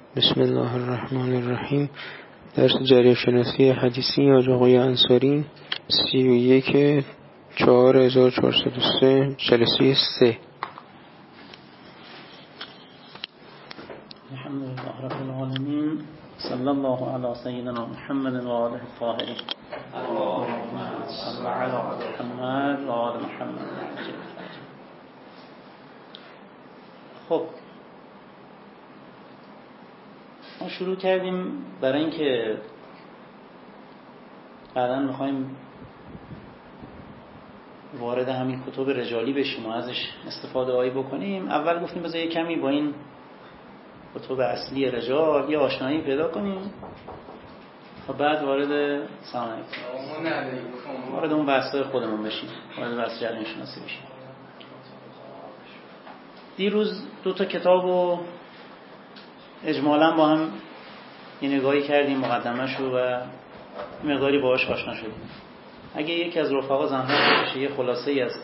بسم الله الرحمن الرحیم. درس جریه شناسی حدیثی از آقای انصاری 31/4403 جلسه 3. الحمدلله رب العالمین، صلی الله علی سیدنا محمد و آله الطاهرین. اللهم صل علی محمد و آل محمد. خب ما شروع کردیم برای اینکه بعداً میخوایم وارد همین کتب رجالی بشیم و ازش استفاده هایی بکنیم. اول گفتیم بذار یه کمی با این کتب اصلی رجال یه آشنایی پیدا کنیم و بعد وارد وارد اون بحث‌های خودمون بشیم، وارد بحث جریان شناسی بشیم. دیروز 2 کتابو اجمالاً با هم یه نگاهی کردیم، مقدمه‌شو و مقداری باهاش آشنا شدیم. اگه یکی از رفقا زحمت بکشه یه خلاصه‌ای از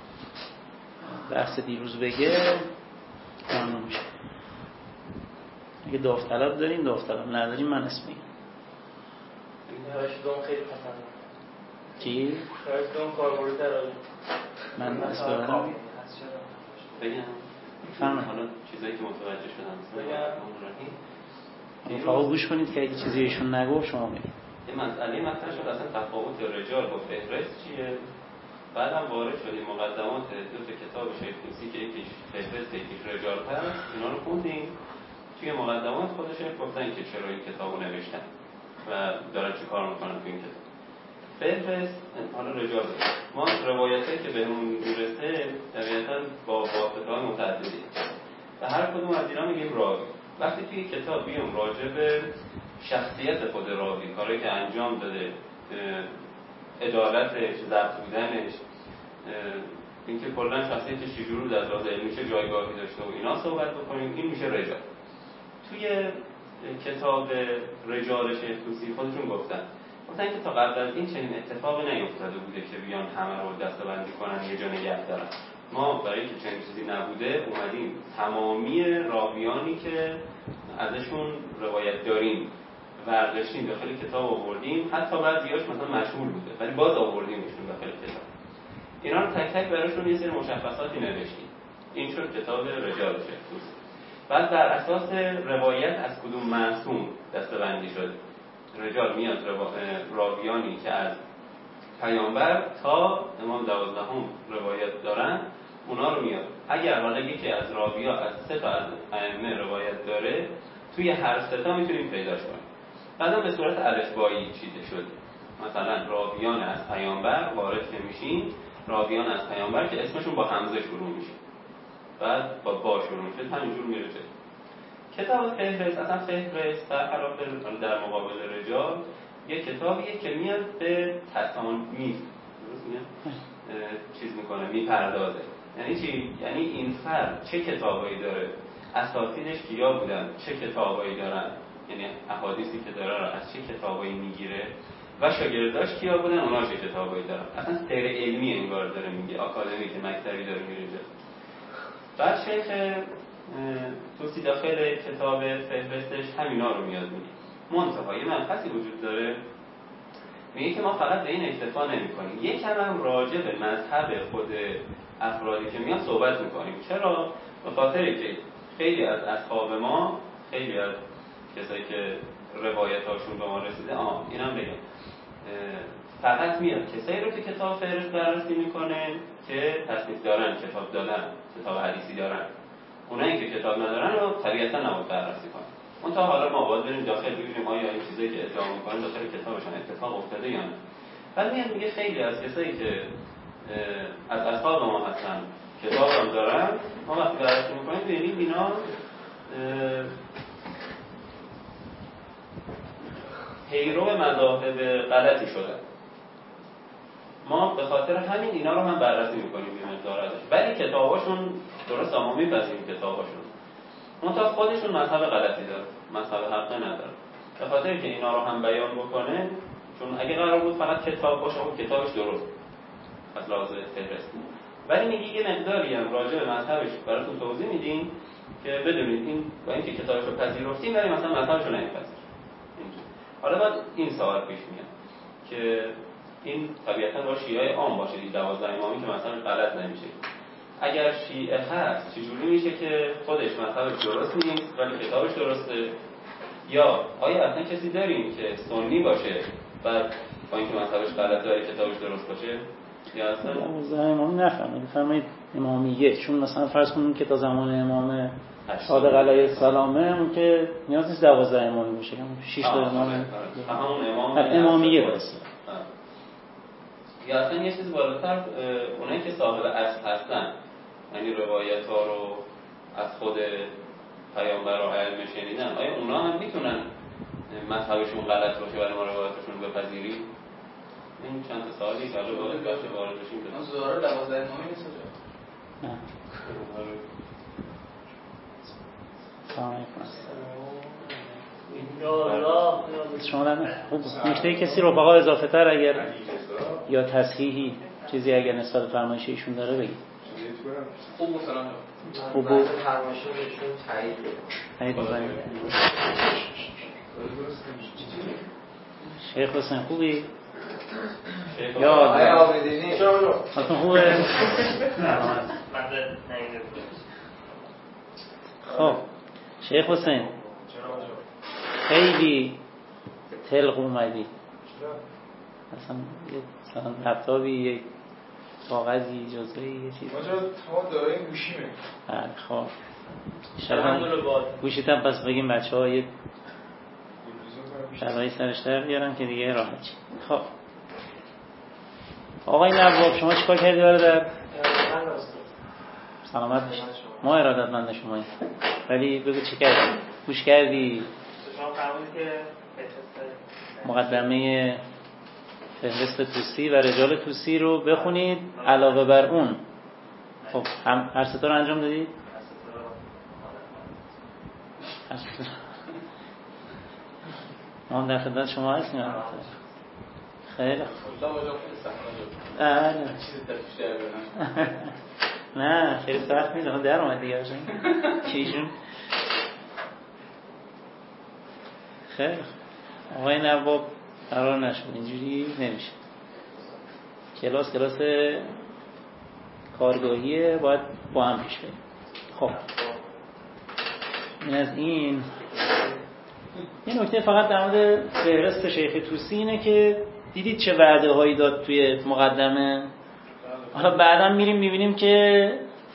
بحث دیروز بگه ممنون میشه. اگه داوطلب دارین داوطلب، ندارین من اسم میگم. خراشدون خیلی پسند. چی؟ خراشدون کاربردی داره. من اسم بگم. فهم حالا چیزایی که متوجه شدم رفقا گوش کنید که اگه چیزی ایشون نگفت شما بگید. یه مسئله مطرح شد اصلا تفاوت رجال با فهرست چیه؟ بعدم وارد شدیم مقدمات 2 کتاب شیخ طوسی که یکیش فهرست یکیش رجال هست، اینا رو خوندیم. توی مقدمات خود شیخ گفتن که چرا این کتابو نوشتن و دارن چی کار میکنن تو این کتاب. فهرست حالا رجال ما روایتایی که بهمون میرسه طبیعتاً با واسطه‌های متعددی و هر کدوم از اینا میگیم راوی. وقتی توی کتاب بیام راجع به شخصیت خود راوی، کاری که انجام داده، عدالتش، ضبط بودنش، اینکه کلا شخصیتش چجوری در لحاظ علمی چه جایگاهی داشته و اینا صحبت بکنیم، این میشه رجال. توی کتاب رجال شیخ طوسی خودشون گفتن که تا قبل از این چنین اتفاقی نیفتاده بوده که بیان همه رو دسته‌بندی کنن یه جا نگه دارن. ما برای اینکه چنین چیزی نبوده اومدیم تمامی راویانی که ازشون روایت داریم ورداشتیم داخل کتاب آوردیم، حتی بعضیاش مثلا مشهور بوده ولی باز آوردیمشون داخل کتاب. اینا رو تک تک براشون یه سری مشخصاتی نوشتیم. این شد کتاب رجال شیخ طوسی. بعد بر اساس روایت از کدوم معصوم دسته‌بندی شد. رجال میاد راویانی که از پیامبر تا امام 12 روایت دارن، اونا رو میاد. اگر واقعا یکی از راویا از 3 تا از ائمه روایت داره، توی هر 3 تا میتونیم پیداش کنیم. بعدا به صورت الفبایی چیده شد. مثلا راویان از پیامبر وارد که میشین، راویان از پیامبر که اسمشون با حمزه شروع میشه، بعد با شروع میشه، همینجور میره جلو. کتاب فهرست، اصلا فهرست برخلاف در مقابل رجال یه کتابیه که میاد به تصانیف درست میاد چیز میکنه، میپردازه. یعنی چی؟ یعنی این فرد چه کتابایی داره، اساتیدش کیا بودن، چه کتابایی دارن، یعنی احادیثی که داره رو از چه کتابایی میگیره و شاگرداش کیا بودن، اونا چه کتابایی دارن. اصلا سیر علمی انگار داره میگه، آکادمی که مکتبی داره میره. بعد شیخ طوسی داخل کتاب فهرستش همینا رو میاد میگه. منتها یه مبحثی وجود داره، میگه که ما فقط به این اکتفا نمی‌کنیم، یکم هم راجع به مذهب خود افرادی که میاد صحبت می‌کنیم. چرا؟ به خاطر که خیلی از اصحاب ما، خیلی از کسایی که روایتاشون به ما رسیده، اینم بگم، فقط میاد کسایی رو که کتاب فهرست بررسی میکنه که تصنیف دارن، کتاب دادن، کتاب حدیثی دارن. اونایی که کتاب ندارن رو طبیعتا نباید بررسی کنن. منتها حالا ما باید بریم داخل ببینیم آیا این چیزایی که ادعا میکنن داخل کتابشون اتفاق افتاده یا نه. بعد میگه خیلی از کسایی که از اصحاب ما هستن کتاب هم دارن، ما وقتی بررسی میکنیم ببینیم اینا پیرو مذاهب غلطی شدن. ما به خاطر همین اینا رو هم بررسی میکنیم یه مقدار ازش، ولی کتاباشون درست ما میپذیریم کتاباشون، منتها خودشون مذهب غلطی داره، مذهب حق نداره. به خاطر که اینا رو هم بیان بکنه، چون اگه قرار بود فقط کتاب باشه اون کتابش درست از لحاظ فهرست، ولی میگه یه مقداری هم راجع به مذهبش براتون توضیح میدیم که بدونید این با اینکه کتابش رو پذیرفتیم ولی مثلا مطلبش رو نمی‌پذیریم. حالا بعد این سوال پیش میاد که این طبیعتاً با شیعه عام باشه، این 12 امامی که مثلا غلط نمیشه. اگر شیعه هست چجوری میشه که خودش مطلبش درست نیست ولی کتابش درسته؟ یا آیا اصلا کسی داریم که سنی باشه بعد با اینکه مطلبش غلطه ولی کتابش درست باشه؟ یا اصلا 12 امام نفهمید فرمایید امامیه، چون مثلا فرض کنیم که تا زمان امام صادق علیه السلامه اون که نیاز نیست 12 امامی باشه، 6 تا امام همون امام امامیه باشه. یا اصلا یه چیز بالاتر، اونایی که صاحب اصل هستن، یعنی روایت ها رو از خود پیامبر و ائمه شنیدن، آیا اونا هم میتونن مذهبشون غلط باشه ولی ما روایتشون رو بپذیریم؟ این چند تا سوالی که الان وارد بشیم که زهره 12 امامی نیست نه. سلام علیکم. شما نه. خوب. نکته کسی رفقا اضافه تر اگر یا تصحیحی چیزی اگر نسبت به فرمایش ایشون داره بگید. خوب مثلا خوب فرمایش ایشون تایید بزنید. شیخ حسین خوبی؟ یا آبدینی حسین خوبه؟ خب شیخ حسین خیلی تلق اومدی، اصلا مثلا لپتاپی، یک کاغذی، جزوه‌ای، یه چیزی. ما تمام دارای گوشیمه. بله خب شبان گوشیت هم پس بگیم بچه‌ها یه شبایی سرش در بیارن که دیگه راحت شد. خب آقای نواب شما چیکار کردی برادر؟ سلامت باشید. ما ارادتمند شماییم. ولی بگو چی کردی؟ گوش کردی؟ شما فرمودید که مقدمه فهرست توسی و رجال توسی رو بخونید، علاوه بر اون خب هر سه تا رو انجام دادید؟ ما در خدمت شما هستیم. خیلی نه خیلی سخت نیست، در اومد دیگه باشن چیشون. خیلی آقای نواب قرار نشد، اینجوری نمیشه. کلاس کارگاهیه، باید با هم پیش بریم. خب این از این. یه نکته فقط در مورد فهرست شیخ توسی اینه که دیدید چه وعده هایی داد توی مقدمه. حالا بعدا میریم میبینیم که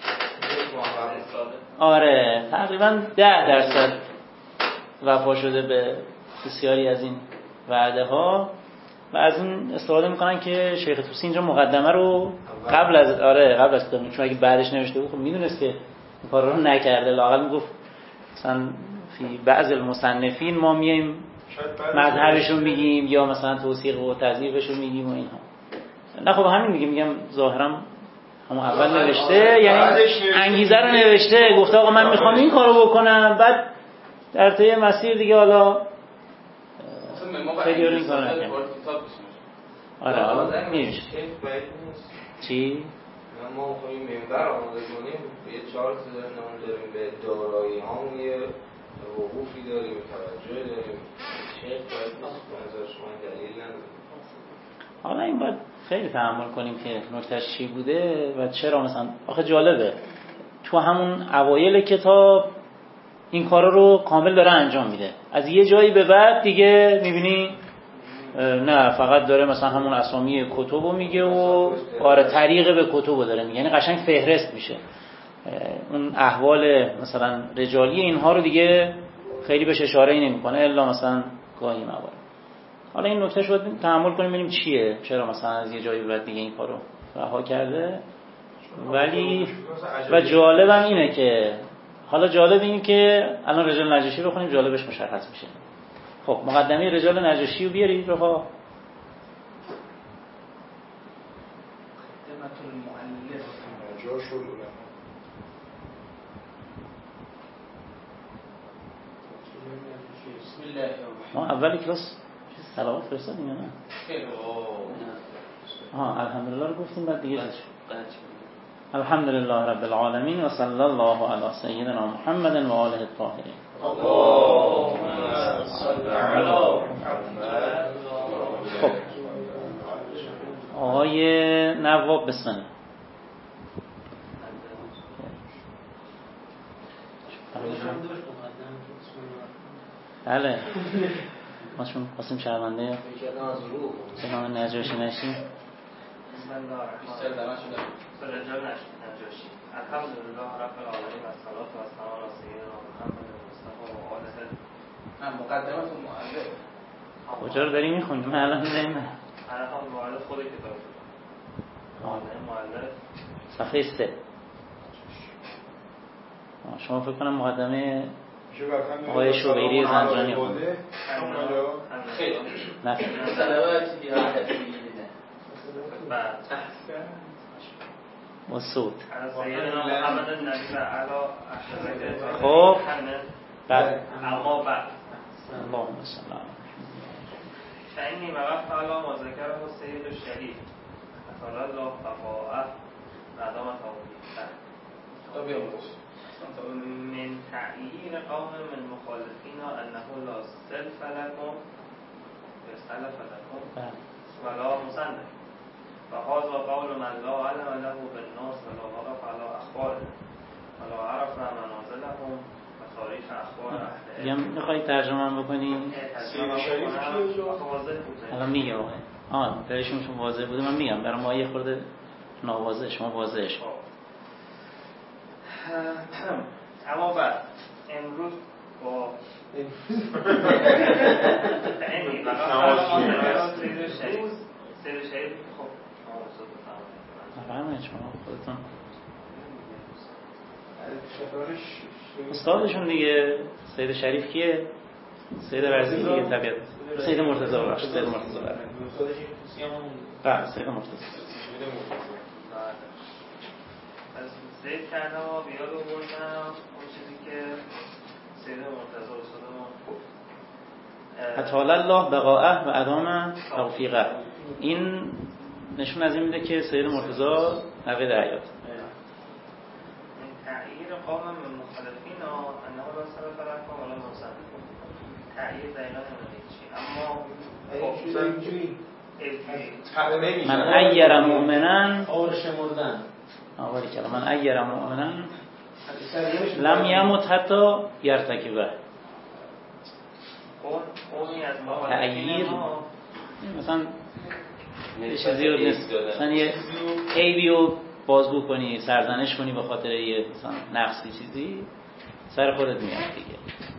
آره تقریبا 10% وفا شده به بسیاری از این وعده ها و از این استفاده میکنن که شیخ توسی اینجا مقدمه رو قبل از کتاب، چون اگه بعدش نوشته بود خب میدونست که این کار رو نکرده، لااقل میگفت مثلا فی بعض المصنفین ما میایم مذهبشون میگیم یا مثلا توثیق و تضعیفشون میگیم و اینها. نه خب همین میگم ظاهرا همون اول نوشته، یعنی انگیزه رو نوشته، گفته آقا من میخوام این کارو بکنم، بعد در طی مسیر دیگه حالا خیلی این کار نکنم. آره حالا میشه چی؟ ما میخواییم منبر آماده کنیم، یه چارت نام داریم، به دارایی هامون یه وقوفی داریم، توجه داریم. شیخ باید نظر شما دلیل نداریم. حالا این باید خیلی تحمل کنیم که نکتهش چی بوده و چرا. مثلا آخه جالبه تو همون اوایل کتاب این کارا رو کامل داره انجام میده، از یه جایی به بعد دیگه میبینی نه فقط داره مثلا همون اسامی کتبو میگه و آره طریق به کتبو داره میگه، یعنی قشنگ فهرست میشه. اون احوال مثلا رجالی اینها رو دیگه خیلی بهش اشاره نمیکنه الا مثلا گاهی موارد. حالا این نکته شد تحمل کنیم ببینیم چیه، چرا مثلا از یه جایی به بعد دیگه این کارو رها کرده. ولی و جالبم اینه که حالا جالب این که الان رجال نجاشی بخونیم جالبش مشخص میشه. خب مقدمه رجال نجاشی رو بیارید رفا. ما اول کلاس سلامت فرستادیم یا نه؟ الحمدلله رو گفتیم بعد دیگه الحمد لله رب العالمین و صلی الله علی سیدنا محمد و آله الطاهرین. خب آقای نواب بسم الله. بله ما چون قاسم شهرونده سلام نجاشی نشیم. الحمدلله رب العالمین و الصلاة و السلام علی سیدنا محمد مصطفی و آله. مقدمتون مؤلف کجا رو داری میخونی؟ من الان نمیدونم. الان مؤلف خود کتاب مؤلف صفحه 3. شما فکر کنم مقدمه آقای شوبیری زنجانی بود. خیلی نه مسعود. سیدنا محمد نبی و علی خب بعد اما بعد اللهم صل علی فإني وقفت على ما ذكره السيد الشريف أطال الله بقاءه وأدام توفيقه من تعيين قوم من مخالفين أنه لا سلف لكم ولا مسند وهذا قول من لا علم له بالناس ولا وقف على أخباره ولا عرف منازلهم وتاریخ اخبار اهل علم. میخوایی ترجمه بکنی؟ الان میگم آقای برایشون چون واضح بوده من میگم برای ما یه خورده ناواضح شما واضحش. اما بعد امروز با سید شریف خب نفهمه شما خودتون استادشون دیگه. سید شریف کیه؟ سید رزی دیگه طبیعت. سید مرتضی باشه. سید مرتضی بله سید مرتضی. از ذکر کردم و بیاد رو بردم اون چیزی که سید مرتضی استادمون اطال الله بقاءه و ادام توفیقه. این نشون از این میده که سید مرتضی نوید حیات تغییر قوم من مخالفین انه لا سلف لكم ولا مسند. تغییر دقیقا نمیدونید چی اما من ایر مؤمنن آوری کلا من ایر مؤمنن لم یمت حتی یرتکبه. قومی از تغییر مثلا یه چیزی رو مثلا یه عیبی رو بازگو کنی سرزنش کنی به خاطر یه مثلا نقصی چیزی سر خودت میاد دیگه.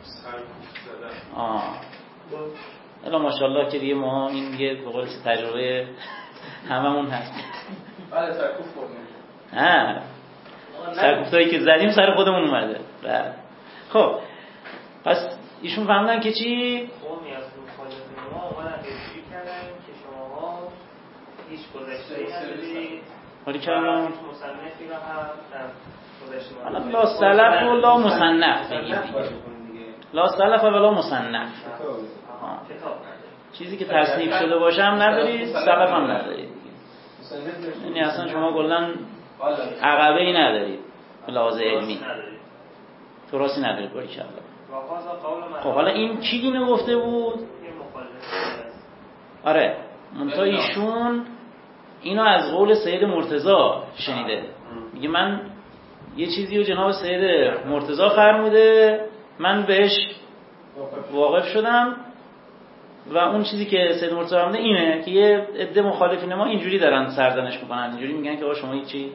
الا ماشاءالله که دیگه ما این یه به قول تجربه هممون هست. بله سرکوف کنیم. سرکوفتایی که زدیم سر خودمون اومده. خب پس ایشون فهمیدن که چی؟ قومی از مخالفین ما اومدن پیشگیری کردن که شماها هیچ گذشته‌ای ندارید. ولی کردم مصنفی را هم در گذشته لا سلف و لا مصنف بگید دیگه. لا سلف و لا مصنف. چیزی که تصنیف شده باشه هم ندارید، سلف هم ندارید. یعنی اصلا شما کلاً عقبه ای ندارید به لحاظ علمی. تراسی ندارید باری کلا. خب حالا این کی اینو گفته بود؟ آره منتها ایشون اینو از قول سید مرتضی شنیده. میگه من یه چیزی رو جناب سید مرتضی فرموده من بهش واقف شدم و اون چیزی که سید مرتضی فرموده اینه که یه عده مخالفین ما اینجوری دارن سرزنش میکنن، اینجوری میگن که آقا شما هیچی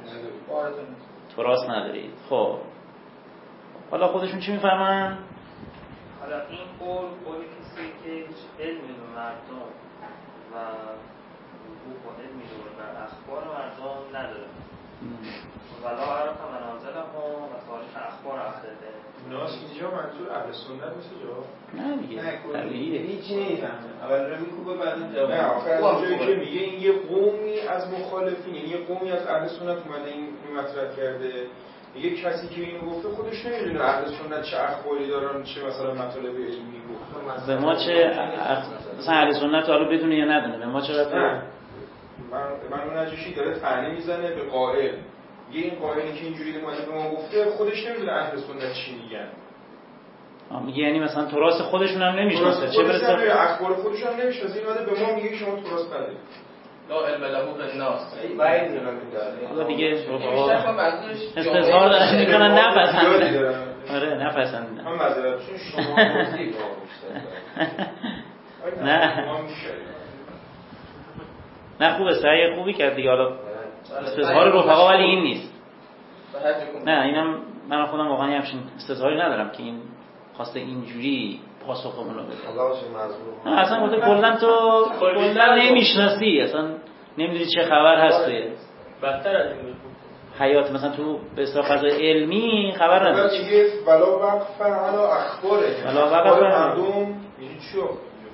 تراث ندارید. خب حالا خودشون چی میفهمن؟ حالا این قول کسی که علمی به مردم و حقوق و علمی و اخبار مردم نداره ولا عرف منازلهم و تاریخ اخبار اهل علم. ناس اینجا منظور اهل سنت نیست جا؟ نه دیگه طبیعیه. هیچی نمیفهمه. اول رو میکوبه بعد جواب. نه آخه جایی که میگه این یه قومی از مخالفین، یعنی یه قومی از اهل سنت اومده این مطرح کرده. یه کسی که اینو گفته خودش نمیدونه اهل سنت چه اخباری دارن، چه مثلا مطالب علمی گفت. به ما چه مثلا اهل سنت حالا بدونه یا ندونه به ما چه ربطی؟ من اون نجاشی داره طعنه میزنه به قائل یه این قائلی که اینجوری اومده به ما گفته خودش نمیدونه اهل سنت چی میگن. میگه یعنی مثلا تراث خودشون هم نمیشناسه، چه برسه اخبار خودشون هم نمیشناسه. این اومده به ما میگه شما تراث ندارید. لا علم له بالناس. بعید میدونم این داره. حالا دیگه استظهار دارن میکنن نپسندن. آره نپسندن. من معذرت چون شما بازی با بیشتر. نه. نه خوبه، سعی خوبی کرد دیگه. حالا استظهار رفقا ولی این نیست. نه اینم من خودم واقعا همچین استظهاری ندارم که این خواسته اینجوری پاسخمون رو بده. نه اصلا گفته کلا تو کلا نمیشناسی، اصلا نمیدونی چه خبر هست توی بدتر از این حیات، مثلا تو به اصطلاح فضای علمی خبر نداری. میگه ولا وقف علی اخباره، اخبار مردم یعنی چیو؟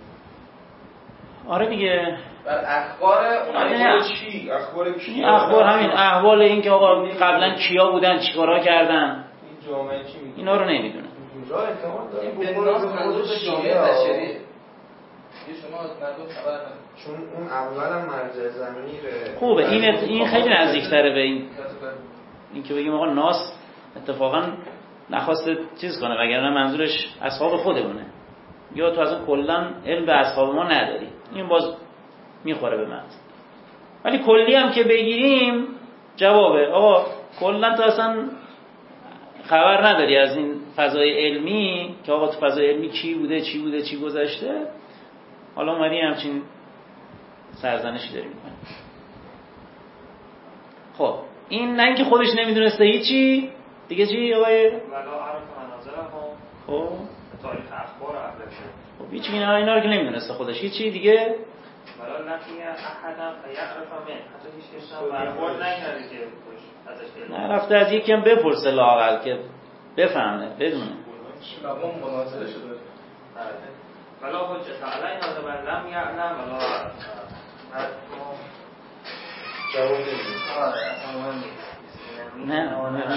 آره دیگه بر اخبار اونها چی؟ اخبار کی؟ اخبار همین احوال این که آقا قبلا کیا بودن، چیکارا کردن، این جامعه چی میگه؟ اینا رو نمیدونه. اینجا احتمال داره بناس منظور جامعه بشریه. یه شما مردم خبر نداره. چون اون اولا مرجع زمینیه. خوبه این خیلی نزدیک‌تره به این که بگیم آقا ناس اتفاقا نخواسته چیز کنه، وگرنه منظورش اصحاب خودمونه، یا تو اصلا کلا علم به اصحاب ما نداری. این باز میخوره به متن. ولی کلی هم که بگیریم جوابه آقا کلا تو اصلا خبر نداری از این فضای علمی که آقا تو فضای علمی چی بوده چی گذشته. حالا اومدی همچین سرزنشی داری میکنی. خب این نه اینکه خودش نمیدونسته هیچی دیگه. چی آقای ولا عرف مناظرهم. خب تاریخ اخبار اهل خب هیچ اینا رو که نمیدونسته خودش هیچی دیگه. ولا لقی احدا فیعرف من، حتی هیچ کسی برخورد نکرده که ازش نه رفته از یکی هم بپرسه لااقل که بفهمه بدونه. شلابون مناظره شده. ولا حجت علینا من لم یعلم ولا جواب نمیده. آره اصلا مهم نیست. نه ولا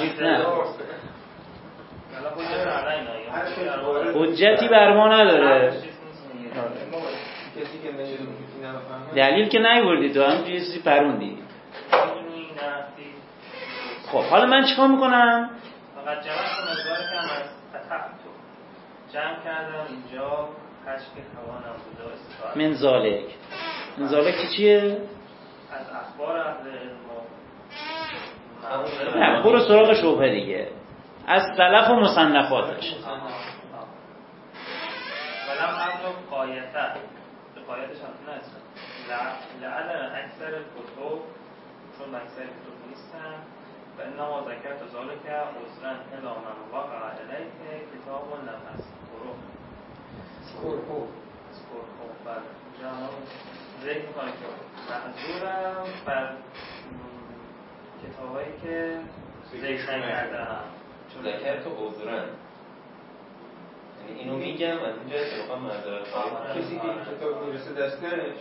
حجت علینا حجتی بر ما نداره. کسی که نمیدونه دلیل که نیوردی تو هم چیزی پروندی. خب حالا من چیکار میکنم؟ فقط جمع مقدار کم از قطعتو جمع کردم اینجا کشک توانم بوده استفاده من ذالک چیه؟ از اخبار اهل علم. نه برو سراغ شبهه دیگه، از سلف و مصنفاتش. ولم ابلغ قایته به قایتش هم نرسم لعدم اکثر کتب، چون اکثر کتب نیستن و انما ذکرت ذالک عذرا الی من وقع علیه کتاب نفس اسکورخو بر جانب ذکر میکنه که معذورم بر کتابایی که ذکر نکردم. ذکرت عذرا یعنی اینو میگم از اینجا اتفاقا معذرت خواهی. کسی که این کتاب میرسه دستش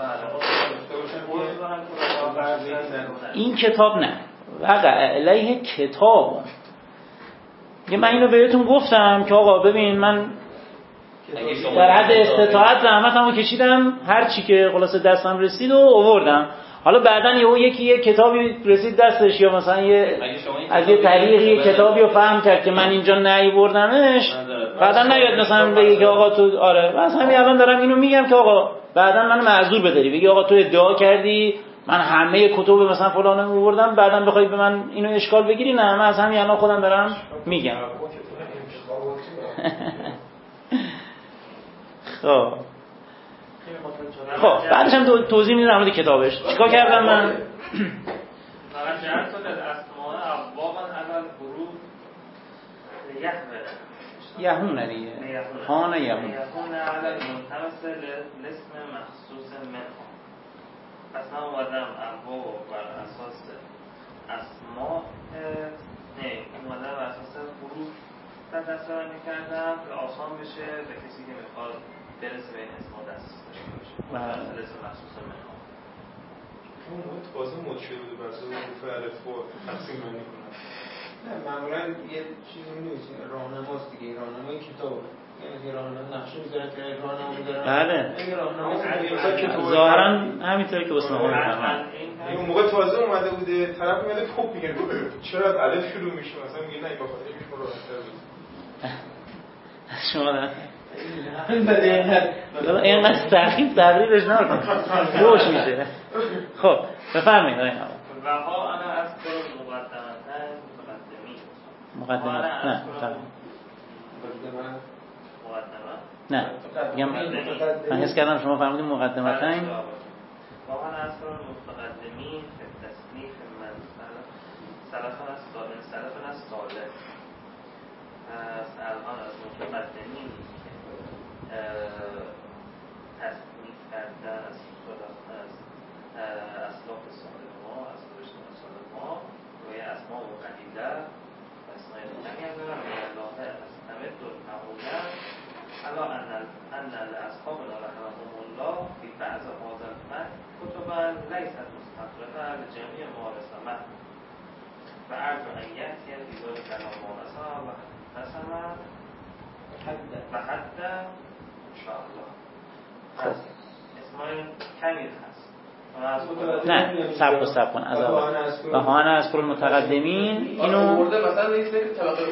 این کتاب نه وقع علیه کتاب. من اینو بهتون گفتم که آقا ببین من در حد استطاعت زحمتمو کشیدم، هر چی که خلاصه دستم رسید و آوردم. حالا بعدن یه کتابی رسید دستش یا مثلا از یه طریقی کتابی رو فهم کرد که من اینجا نیاوردمش، بعدن نیاد مثلا بگی که آقا تو آره بس همین الان دارم اینو میگم که آقا بعدن منو معذور بداری، بگی آقا تو ادعا کردی من همه کتب مثلا فلانو آوردم، بعدن بخوای به من اینو اشکال بگیری. نه من از همین الان خودم دارم میگم. خب بعدش هم توضیح میدم در مورد کتابش چیکار کردم من. فقط جهت شد از اسماء ابوابا اول حروف یهون دیگه هان یهون علی المنتمس لاسم مخصوص منها. اصلا اومدم ابواب بر اساس اسماء اومدم بر اساس حروف تصور میکردم که آسان بشه به کسی که میخواد برسه به این اسما دست داشته باشه. لاسم مخصوص منها اون تازه مچه بوده برسه حروف الفبا تقسیم بندی کنن. نه معمولا یه چیزی می‌نویسین راهنماست دیگه، راهنمای کتاب. یعنی راهنما نقشه می‌ذارن که راهنما می‌ذارن. بله. این راهنما ظاهرا همینطوری که واسه ما می‌فهمن. یعنی اون موقع تازه اومده بوده، طرف میاد پاپ میگه چرا از الف شروع میشه، مثلا میگه نه با خاطر شما راحت‌تر بود. شما نه اینقدر سخیف تقریبش نکن روش میشه. خب بفرمایید آقای نواب. و ها انا از کل مقدمه نه نه میگم من حس کردم شما فرمودید مقدمتین. واقعا از کل متقدمین به تصنیف من سلفن از سالف از الان از متقدمین که تصنیف کردن از اسلاف صالح ما، از رشد صالح ما روی اسماء و قلیله اسماء کمی هم دارن و الله استمد المعوله علا ان الاصحابنا رحمهم الله فی بعض هذا المتن کتبا لیست مستقرة لجميع ما رسمه و ارجو ان یأتی بیزار کلام ما رسمه و حد انشاءالله. خب اسمای کمی هست نه سب کن از و ها انا از کل متقدمین اینو برده مثلا یک طبقه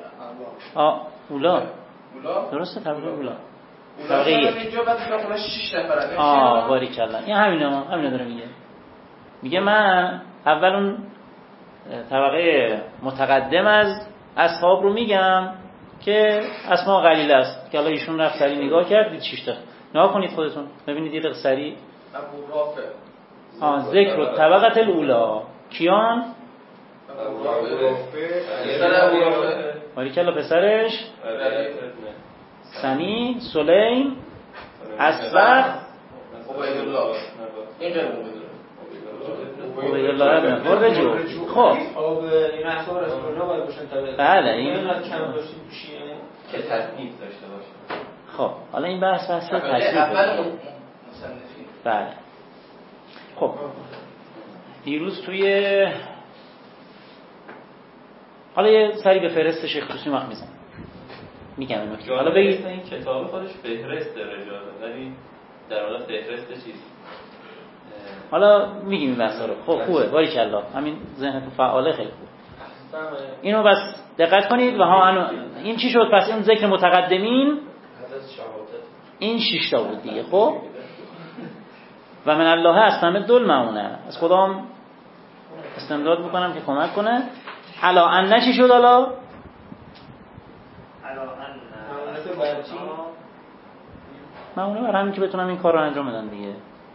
اولا درسته طبقه اولا طبقه اینجا بعد طبقه 6 نفره. باریکلا این همینا داره میگه من اول اون طبقه متقدم از اصحاب رو میگم که اسماء قلیله است که حالا ایشون رفت سری نگاه کرد دید 6 تا. نگاه کنید خودتون ببینید یه دقیقه سری ذکر طبقه الاولا کیان باریکلا پسرش سنی سلیم اسبق عبیدالله ابن خرجو. خب این اصحاب رسول الله باید باشن طبقه. بله این اینقدر کم داشتیم تو شیعه که تصنیف داشته باشه. خب حالا این بحث تصنیف. بله خب دیروز توی حالا یه سری به فهرست شیخ توسی وقت میگم این نکته. حالا بگید این کتاب خودش فهرست رجاله ولی در واقع فهرست چیز. حالا میگیم این بحثا رو. خب خوبه باریکلا همین ذهنتون فعاله خیلی خوبه. اینو بس دقت کنید و ها این چی شد پس این ذکر متقدمین این 6 تا بود دیگه. خب و من الله استمد المعونه از خدام استمداد میکنم که کمک کنه. علا ان چی شد حالا؟ علا ان معونه بر همین که بتونم این کار رو انجام بدم دیگه.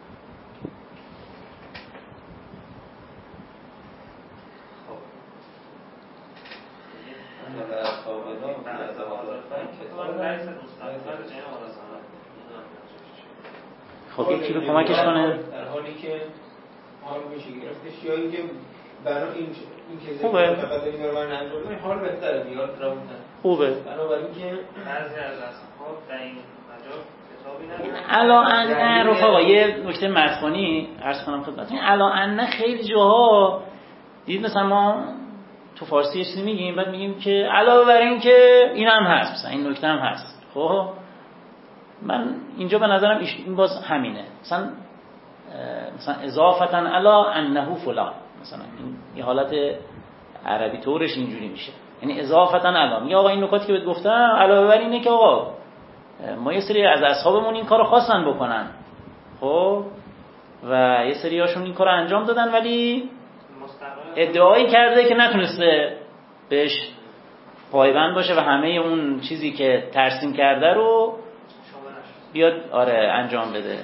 خب یکی به کمکش کنه در حالی که حال میشه گرفتش یا اینکه برای این که خوبه فقط این رو من انجام بدم حال بهتره دیگه راحت خوبه. بنابراین که بعضی از اصحاب در این مجال کتابی ندارن. علا ان رفقا یه نکته متنی عرض کنم خدمتتون. علا ان خیلی جاها دید مثلا ما تو فارسی یه چیزی میگیم بعد میگیم که علاوه بر این که این هم هست مثلا این نکته هم هست. خب من اینجا به نظرم این باز همینه مثلا اضافتا علا انه فلان مثلا این یه حالت عربی طورش اینجوری میشه یعنی اضافتا علا میگه آقا این نکاتی که بهت گفتم علاوه بر اینه که آقا ما یه سری از اصحابمون این کارو خواستن بکنن خب و یه سری هاشون این کارو انجام دادن ولی ادعایی کرده که نتونسته بهش پایبند باشه و همه اون چیزی که ترسیم کرده رو بیاد انجام بده.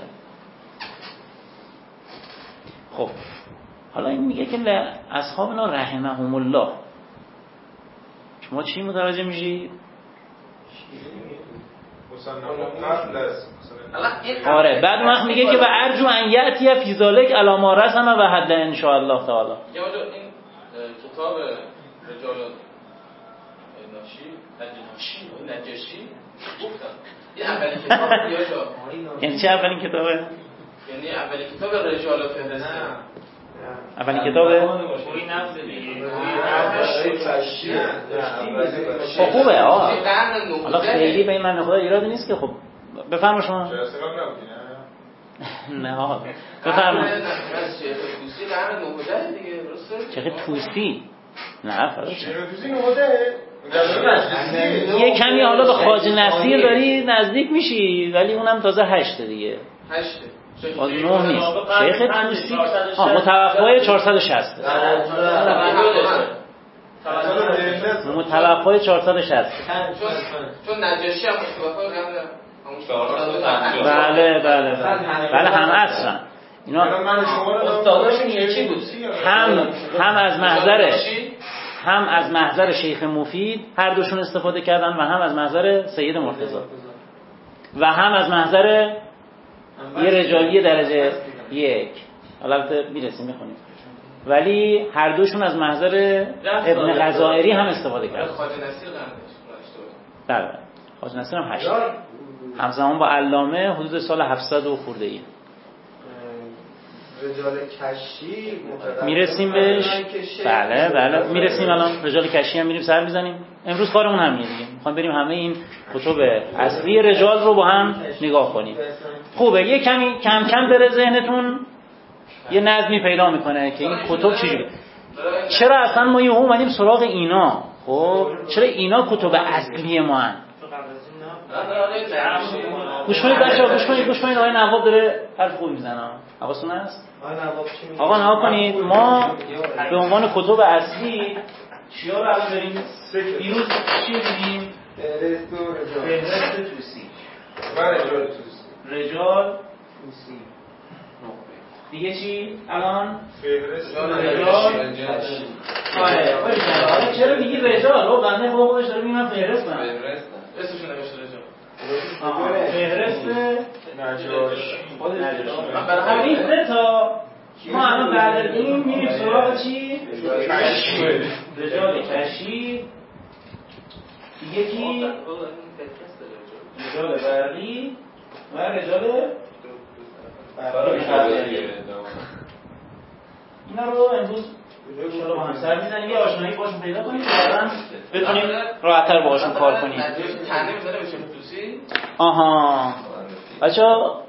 خب حالا این میگه که اصحابنا رحمهم الله شما چی متوجه میشید؟ بعد وقت میگه که و ارجو ان یاتی فی ذلک علی ما رسم و حد ان شاء الله تعالی. یا این کتاب رجال نجاشی گفتم این اولین کتاب یعنی چه اولین کتابه؟ یعنی اولین کتاب رجال فهرسته. اولین کتابه؟ خوبه حالا خیلی به این من خدا ایرادی نیست که خب بفرما شما. چرا سبب نبودی نه؟ نه آقا بفرمایید. شیخ توسی قرن 19 دیگه درسته؟ شیخ توسی نه فرق شیخ توسی 19 یه کمی حالا به خواجه نصیر داری نزدیک میشی، ولی اونم تازه 8 دیگه. 8 باز 9 نیست. شیخ توسی متوفای 460. متوفای 460. چون نجاشی هم متوفای قبل همون 400. بله هم اصلا اینا استاداشون یکی بود. هم از محضر شیخ مفید هر دوشون استفاده کردن و هم از محضر سید مرتضی و هم از محضر یه رجالی درجه 1. البته میرسیم میخونیم، ولی هر دوشون از محضر ابن غزائری هم استفاده کردن. خواجه نصیر بله خواجه نصیر هم 8 همزمان با علامه حدود سال 700 و خورده ای. رجال کشی میرسیم بهش. بله میرسیم الان. رجال کشی هم میریم سر میزنیم. امروز کارمون همینه دیگه، میخوام بریم همه این کتب اصلی رجال رو با هم نگاه کنیم. خوبه یه کمی کم کم بره ذهنتون یه نظمی پیدا میکنه که این کتب چجوری، چرا اصلا ما یهو اومدیم سراغ اینا. خب چرا اینا کتب اصلی ما هن؟ گوش کنید بچه‌ها، گوش کنید آقای نواب داره حرف خوب میزنه. حواستون هست؟ آقا نگاه کنید، ما به عنوان کتب اصلی چیا رو الان بریم دیروز چی دیدیم؟ فهرست توسی و رجال توسی. رجال توسی. دیگه چی الان؟ فهرست رجال. آره چرا میگی رجال؟ رو بنده خودش داره میگه من فهرستم. اسمشون نوشته رجال. فهرست نجاشی. همین سه تا ما الان بعد از این میریم سراغ چی؟ رجال کشی. دیگه کی؟ رجال برقی و رجال اینا رو امروز انشاءالله با هم سر میزنیم، یه آشنایی باشون پیدا کنیم که بعداً بتونیم راحت‌تر باهاشون کار کنیم. تنه می‌ذاره به شیخ توسی. آها بچه‌ها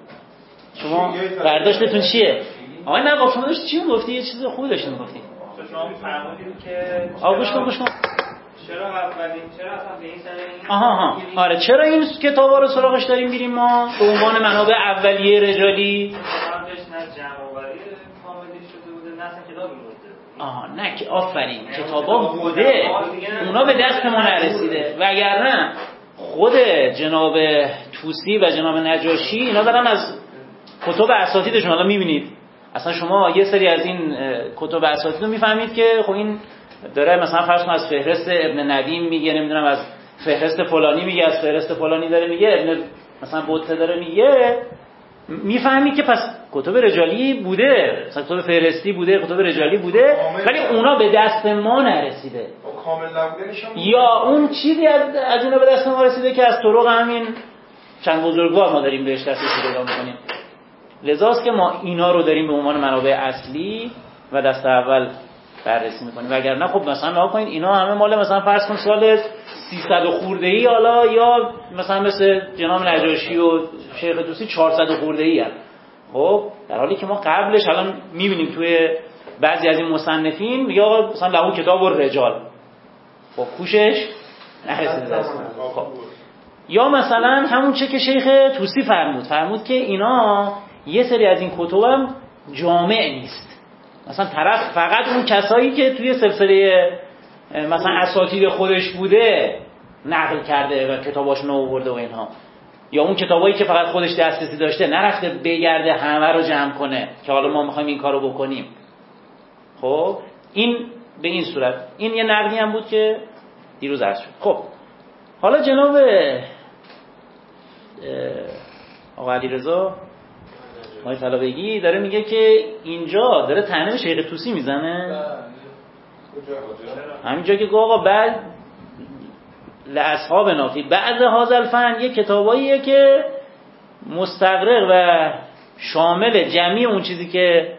شما برداشتتون چیه؟ آقای نواب شما داشتی چی میگفتی؟ یه چیز خوبی داشتی میگفتی. شما فرمودید که گوش کن. چرا اصلا به این سر آها آره چرا این کتابا رو سراغش داریم بیریم ما به عنوان منابع اولیه رجالی؟ قبلش نه جمع‌آوری کاملی شده بوده نه اصلا کتابی بوده. نه که آفرین کتابا بوده، اونا به دست ما نرسیده. وگرنه خود جناب توسی و جناب نجاشی اینا دارن از کتب اساتیدشون. حالا میبینید اصلا شما یه سری از این کتب اساتید رو میفهمید که خب این داره مثلا فرض کن از فهرست ابن ندیم میگه، نمیدونم از فهرست فلانی میگه، از فهرست فلانی داره میگه، ابن مثلا بوته داره میگه، میفهمید که پس کتب رجالی بوده، مثلا کتب فهرستی بوده، کتب رجالی بوده، ولی اونا به دست ما نرسیده. کامل نبودنش هم یا اون چیزی از اینا به دست ما رسیده که از طرق همین چند بزرگوار ما داریم بهش دسترسی پیدا می‌کنیم. لذاست که ما اینا رو داریم به عنوان منابع اصلی و دست اول بررسی می‌کنیم. وگرنه خب مثلا نگاه کنید اینا همه مال مثلا فرض کن سال 300 خورده‌ای حالا، یا مثلا مثل جناب نجاشی و شیخ توسی 400 خورده‌ای هست. خب در حالی که ما قبلش الان می‌بینیم توی بعضی از این مصنفین میگه آقا مثلا لهو کتاب الرجال، خب کوشش نرسیده دست. خب یا مثلا همون چه که شیخ توسی فرمود که اینا یه سری از این کتب هم جامع نیست. مثلا طرف فقط اون کسایی که توی سلسله مثلا اساتید خودش بوده نقل کرده و کتاباشون آورده و اینها، یا اون کتابایی که فقط خودش دسترسی داشته نرفته بگرده همه رو جمع کنه که حالا ما میخوایم این کارو بکنیم. خب این به این صورت این یه نقدی هم بود که دیروز عرض شد. خب حالا جناب آقا علیرضا مای طلبگی داره میگه که اینجا داره طعنه به شیخ توسی میزنه. همینجا که آقا بعد لاصحاب نافی بعد هذا الفن یه کتاباییه که مستغرق و شامل جمعی اون چیزی که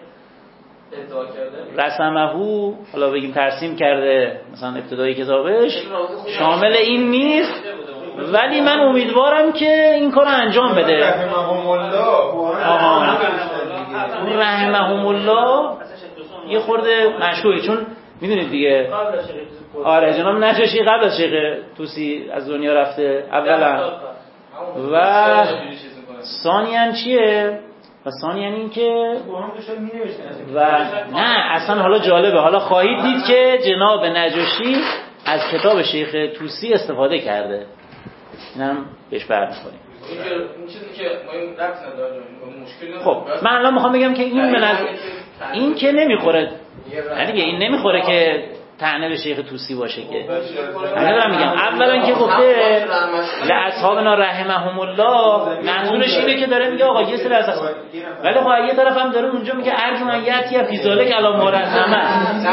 رسمهو حالا بگیم ترسیم کرده مثلا ابتدای کتابش شامل این نیست، ولی من امیدوارم که این کار انجام بده. رحمهم الله رحمهم الله یه خورده مشکوکه، چون میدونید دیگه آره جناب نجاشی قبل از شیخ طوسی از دنیا رفته اولا و ثانیاً چیه؟ و ثانیاً این که و نه اصلا حالا جالبه، حالا خواهید دید که جناب نجاشی از کتاب شیخ طوسی استفاده کرده، اینم بهش برمی‌خوریم. این چیزی که ما این ربط نداره مشکل. خب من الان میخوام بگم که این که نمیخوره، نه دیگه این نمیخوره که طعنه به شیخ طوسی باشه که من دارم میگم اولا که گفته لاصحابنا رحمهم الله، منظورش اینه که داره میگه آقا یه سری از اصحاب، ولی خب یه طرف هم داره اونجا میگه ارجو من یاتی فی ذالک علی مرحمه.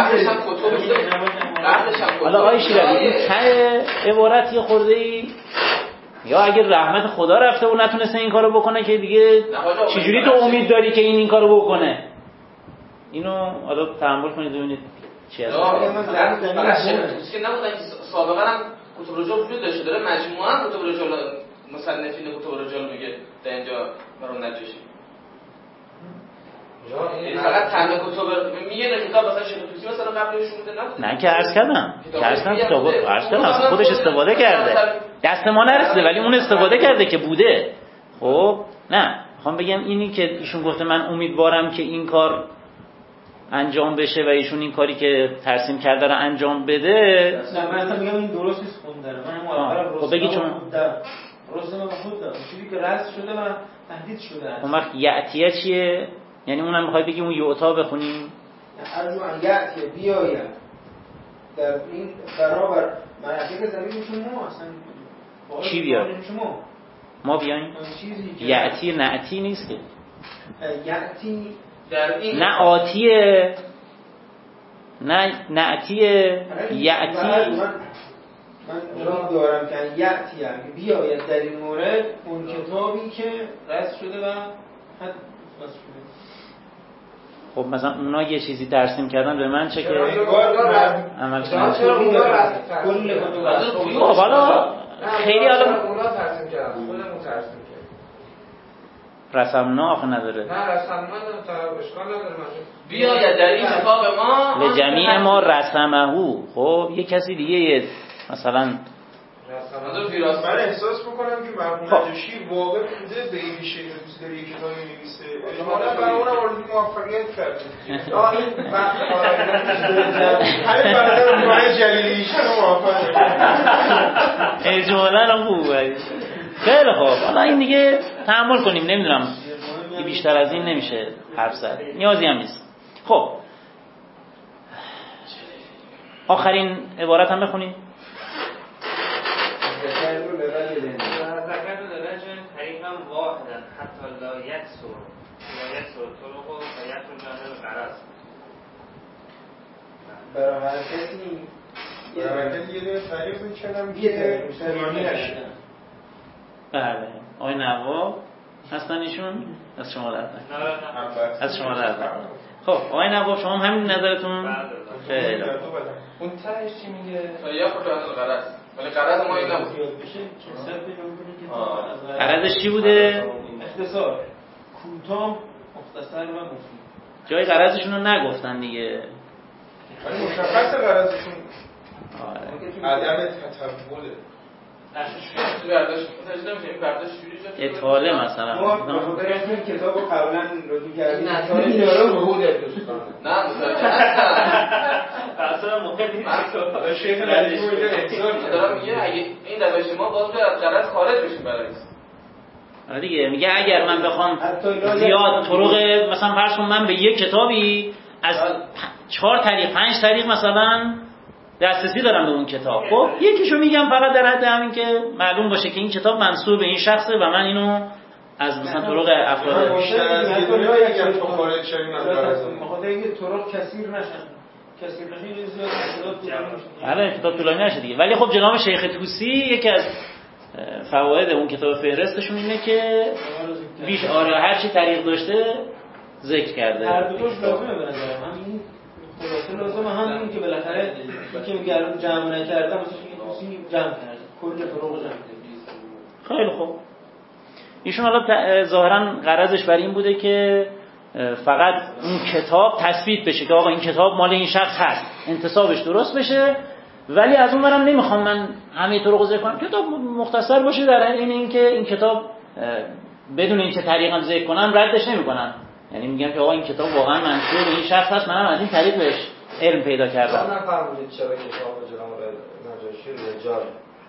حالا آیه شیرازی این ته عبارت یه خورده‌ای یا اگه رحمت خدا رفته و نتونسته این کارو بکنه که دیگه چجوری تو امید داری که این کارو بکنه؟ اینو حالا تأمل کنید ببینید چی هست. که نبودن که سابقا هم کتب رجال وجود داشته، داره مجموعه کتب رجال مصنفین کتب رجال میگه در اینجا برای نجاشی. این فقط تنها کتب میگه نه کتاب مثلا شیخ طوسی مثلا قبلش بوده نبود. نه که عرض کردم کتابو عرض کردم خودش استفاده کرده، دست ما نرسیده ولی اون استفاده کرده که بوده. خب نه میخوام بگم اینی که ایشون گفته من امیدوارم که این کار انجام بشه و ایشون این کاری که ترسیم کرده رو انجام بده. نه من اصلا میگم این درست نیست خوندن. من اول خب بگی چون رسم محمود دارم چیزی که رأس شده و تهدید شده. اون وقت یعتیه چیه؟ یعنی اونم میخوای بگی اون یعطا بخونیم؟ ارجو ان یعتیه بیاید در این برابر مناطق زمین شما اصلا چی بیاد؟ ما بیایم؟ یعتی نعتی نیست که یعتی در این نه آتیه نه نعتیه یعتی. من امید دارم که یعتی یعنی بیاید در این مورد اون کتابی که رأس شده و حد بس شده. خب مثلا اونا یه چیزی ترسیم کردن به من چه که عمل کنم. خب حالا خیلی حالا اونا ترسیم کردن خودمون ترسیم کردن رسمنا آخه نداره. نه رسمنا اشکال نداره. بیاید در این کتاب ما لجمیع ما رسمهو. خب یه کسی دیگه مثلا من احساس میکنم که مرحوم نجاشی واقع بوده به این شیخ طوسی داره یک کتابی می‌نویسه. احتمالاً برای اونم آرزوی موفقیت کرده. این وقت همین برادر اونای جلیلی شما موفق اجمالاً خوبه. خیلی خوب حالا این دیگه تحمل کنیم، نمیدونم بیشتر از این نمیشه حرف زد، نیازی هم نیست. خب آخرین عبارت هم بخونیم. ذکر لرجل طریقا واحدا حتی لا یکسر طرق و یکسر جانب غرض. برای هر کسی یه دونه طریق می‌چنم که طولانی نشه. بله آقای نواب هستن ایشون؟ از شما درد از شما درد. خب آقای نواب شما هم همین نظرتون؟ خیلی اون تهش چی میگه؟ یا خود جانب غرض. ولی غرض ما این نبود. غرضش چی بوده؟ اختصار کوتاه مختصر و مفید. جای غرضشون رو نگفتن دیگه. ولی مشخص غرضشون عدم تطوله. اطاله مثلا ما بخاطر اینکه کتابو قبلا رجوع کردیم این داره وحود دوستان. نه اصلا مهم نیست. شیخ نجاشی میگه دارم میگه اگه این روش ما باز به از غرض خارج بشیم برای دیگه میگه اگر من بخوام زیاد طرق مثلا فرض کن من به یک کتابی از 4 طریق 5 طریق مثلا دسترسی دارم به اون کتاب، خب یکیشو میگم فقط در حد همین که معلوم باشه که این کتاب منسوب به این شخصه و من اینو از مثلا طرق افراد بیشتر از یه دنیا یکم تو خارج شدیم از غرض. بخاطر اینکه طرق کثیر نشن. کثیر نشن زیاد کتاب بله کتاب طولانی نشه دیگه. ولی خب جناب شیخ طوسی یکی از فواید اون کتاب فهرستشون اینه که بیش هر چی طریق داشته ذکر کرده. هر دوش لازمه به نظرم. همین خلاصه لازمه همین که بالاخره که میگه الان جمع نکردم مثلا این طوسی جمع کرده. کل طرق جمع کرده. خیلی خوب. ایشون حالا ظاهرا غرضش بر این بوده که فقط اون کتاب تثبیت بشه که آقا این کتاب مال این شخص هست، انتسابش درست بشه، ولی از اون برم نمیخوام من همه طرق ذکر کنم، کتاب مختصر باشه در این که این کتاب بدون اینکه طریقم ذکر کنم ردش نمیکنم، یعنی میگم که آقا این کتاب واقعا منسوب به این شخص هست، منم از این طریق بهش علم پیدا کردم. من نفهمیدید چرا کتاب جناب نجاشی رجال.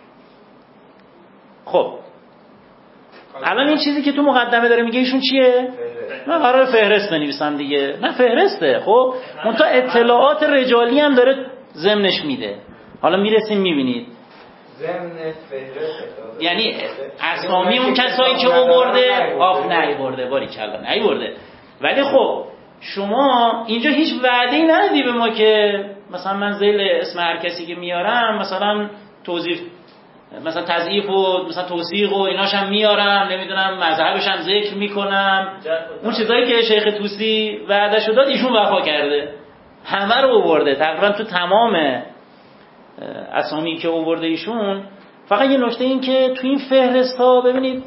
خب الان این چیزی که تو مقدمه داره میگه ایشون چیه؟ من قرار فهرست بنویسم دیگه. نه فهرسته. خب اون تا اطلاعات رجالی هم داره ضمنش میده. حالا میرسیم میبینید ضمن فهرست یعنی اسامی اون کسایی که آورده نیورده، باریکلا نیورده. ولی خب شما اینجا هیچ وعده‌ای ندادی به ما که مثلا من ذیل اسم هر کسی که میارم مثلا توضیح، مثلا تضعیف و مثلا توثیق و ایناش هم میارم، نمیدونم مذهبش هم ذکر میکنم، اون چیزایی که شیخ طوسی وعده‌شو داد ایشون وفا کرده، همه رو آورده تقریبا تو تمام اسامی که آورده ایشون. فقط یه نکته این که تو این فهرست‌ها ببینید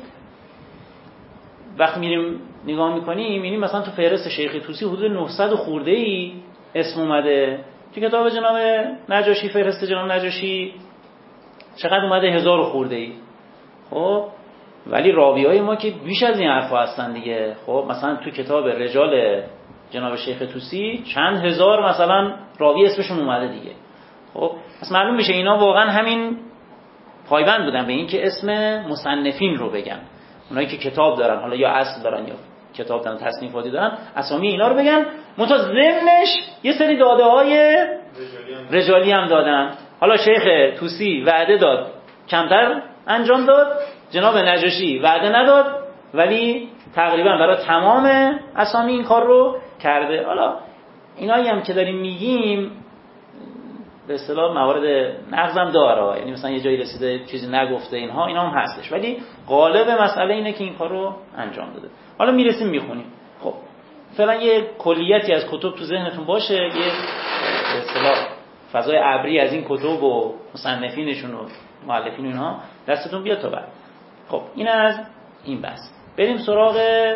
وقتی میریم نگاه میکنیم میبینیم مثلا تو فهرست شیخ طوسی حدود 900 خورده‌ای اسم اومده، تو کتاب جناب نجاشی فهرست جناب نجاشی چقدر اومده؟ 1000 خورده‌ای. خب ولی راویای ما که بیش از این حرفا هستن دیگه. خب مثلا تو کتاب رجال جناب شیخ طوسی چند هزار مثلا راوی اسمشون اومده دیگه. خب پس معلوم میشه اینا واقعا همین پایبند بودن به این که اسم مصنفین رو بگن، اونایی که کتاب دارن، حالا یا اصل دارن یا کتاب دارن تصنیفاتی دارن، اسامی اینا رو بگن. منتها ضمنش یه سری داده های رجالی هم دادن. حالا شیخ طوسی وعده داد کمتر انجام داد، جناب نجاشی وعده نداد ولی تقریبا برای تمام اسامی این کار رو کرده. حالا اینایی هم که داریم میگیم به اصطلاح موارد نقضم داره، یعنی مثلا یه جایی رسیده چیزی نگفته، اینا هم هستش، ولی غالب مسئله اینه که این کار رو انجام داده. حالا میرسیم میخونیم. خب فعلا یه کلیتی از کتب تو ذهنتون باشه، یه به اصطلاح فضای ابری از این کتب و مصنفینشون و مؤلفین اینها دستتون بیاد تا بعد. خب این از این بس. بریم سراغ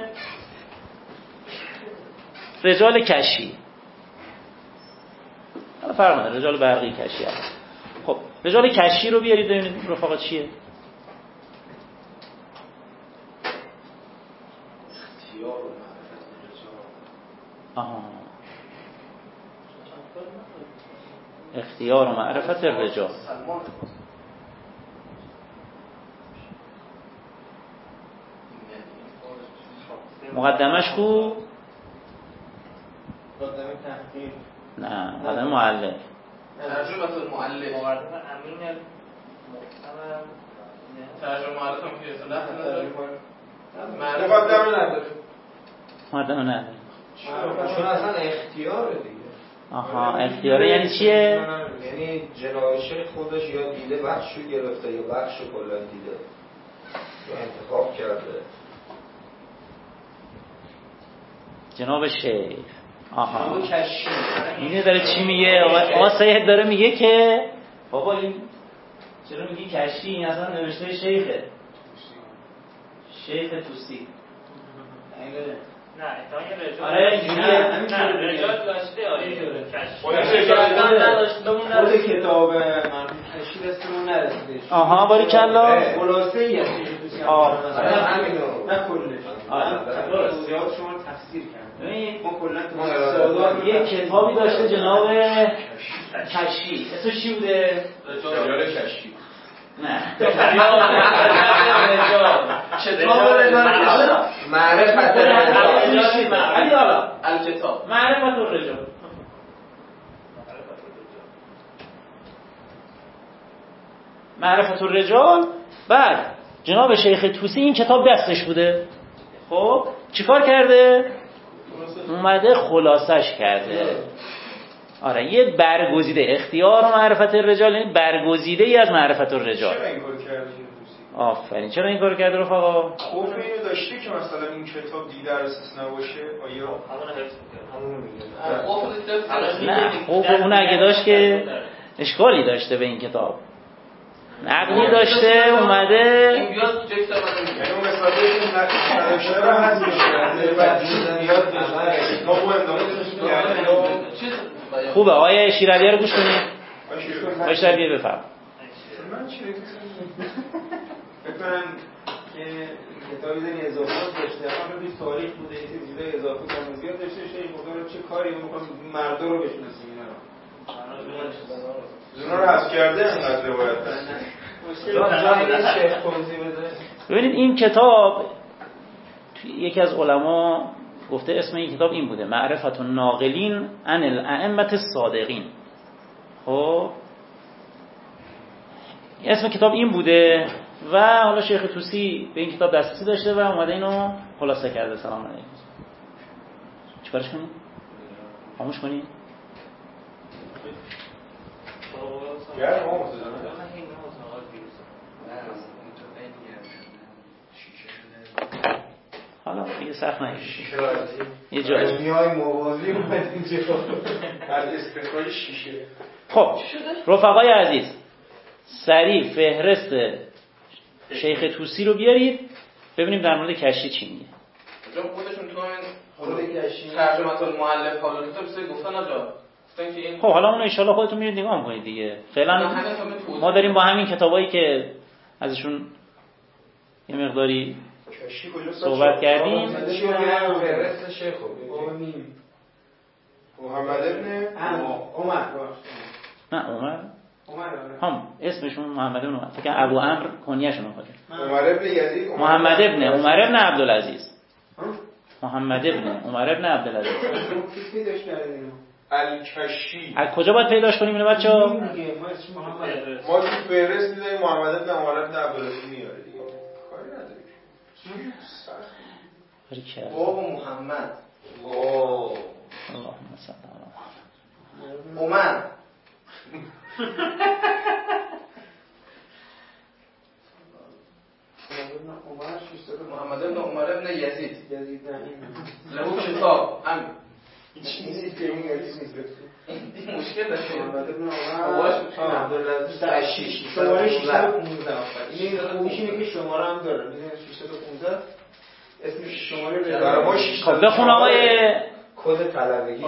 رجال کشی. حالا فرمانده رجال برقی کشی هست. خب رجال کشی رو بیارید ببینید رفاقا چیه؟ اختیار و معرفت الرجال. مقدمش کو؟ مقدمه تحقیق. نه مقدمه مؤلف. ترجمه المؤلف. مقدمه امین المعتمر. ترجمه مؤلف هم که اصطلاح مقدمه نداره. مقدمه نداره. چون اصلا اختیاره دیگه. آها اختیاره یعنی چیه؟ یعنی جناب شیخ خودش یا دیده بخشو گرفته یا بخشو کلا دیده یا انتخاب کرده. جناب شیخ. آها اینه داره چی میگه؟ آقا سید داره میگه که بابا این چرا میگی کشی؟ این اصلا نوشته شیخه، شیخ طوسی. نه احتمال رجال. آره اینجوریه. نه رجال داشته آره خود کتاب مرحوم کشی دستمون نرسیده. آها باریکلا. خلاصه ای از شیخ طوسی همینو نه کلش. زیاد شما تفسیر کردید. ما کلا تو یه کتابی داشته جناب کشی، اسمش چی بوده؟ رجال کشی. نه کتاب رجال معرفت الرجال. الکتاب معرفت الرجال. معرفت الرجال. بعد جناب شیخ طوسی این کتاب دستش بوده. خب چیکار کرده؟ اومده خلاصش کرده. آره یه برگزیده، اختیار و معرفت الرجال یعنی برگزیده ای از معرفت الرجال. چرا این کار کرده؟ آفرین. چرا این کارو کرده رفقا؟ خوف اینو داشته که مثلا این کتاب دیده اساس نباشه. آیا همون حفظ نه می‌کنه. خوف اون اگه داشت که اشکالی داشته به این کتاب. نقلی داشته اومده این بیاد جک تا یعنی اون مسائلی که نداشته رو هست میاد ما اون اندامه خوبه. آقای شیرعلی رو گوش کنید. آقای شیرعلی بفرم. من چی بکنم که کتابی داری اضافات داشته اما روی تاریخ بوده یه چیزای اضافه کم زیاد داشته این مقدار چه کاری میکنم مردا رو بشناسیم اینا رو حذف کرده انقدر روایت شیخ توضیح بده. ببینید این کتاب یکی از علما گفته اسم این کتاب این بوده، معرفت الناقلین عن الائمة الصادقین. خب اسم کتاب این بوده و حالا شیخ طوسی به این کتاب دسترسی داشته و اومده اینو خلاصه کرده. سلام علیکم. چیکارش کنیم؟ خاموش کنیم؟ حالا دیگه سخت نگیرید. یه جایی میای موازی اومد اینجا از استخراج شیشه. خب رفقای عزیز سریع فهرست شیخ طوسی رو بیارید ببینیم در مورد کشی چی میگه. چون خودشون تو این ترجمه المؤلف حالا کتاب سه گفتن آجا گفتن که این خب حالا اون ان شاءالله خودتون میرید نگاه می‌کنید دیگه. فعلا ما داریم با همین کتابایی که ازشون یه مقداری صحبت کردیم. فهرست شیخ محمد ابن عمر. نه عمر هم اسمشون محمد ابن عمر. فکر ابو عمرو کنیه‌شون اومده. عمر ابن یزید محمد ابن عمر ابن عبدالعزیز. محمد ابن عمر ابن عبدالعزیز. الکشی. از کجا باید پیداش کنیم اینو بچه‌ها؟ ما تو فهرست دیدیم محمد ابن عمر ابن عبدالعزیز میاره دیگه. کاری نداریم. باب محمد. اللهم صل علی عمر. محمد ابن عمر ابن یزید. لهو کتاب همین. این مشکل داشته. محمد ابن عمر عبدالعزیز تشیش شماره 615. این خوبیش اینه که شماره هم داره. میدونید 615 اسمش شماره داره. خب بخون آقای کد طلبگی.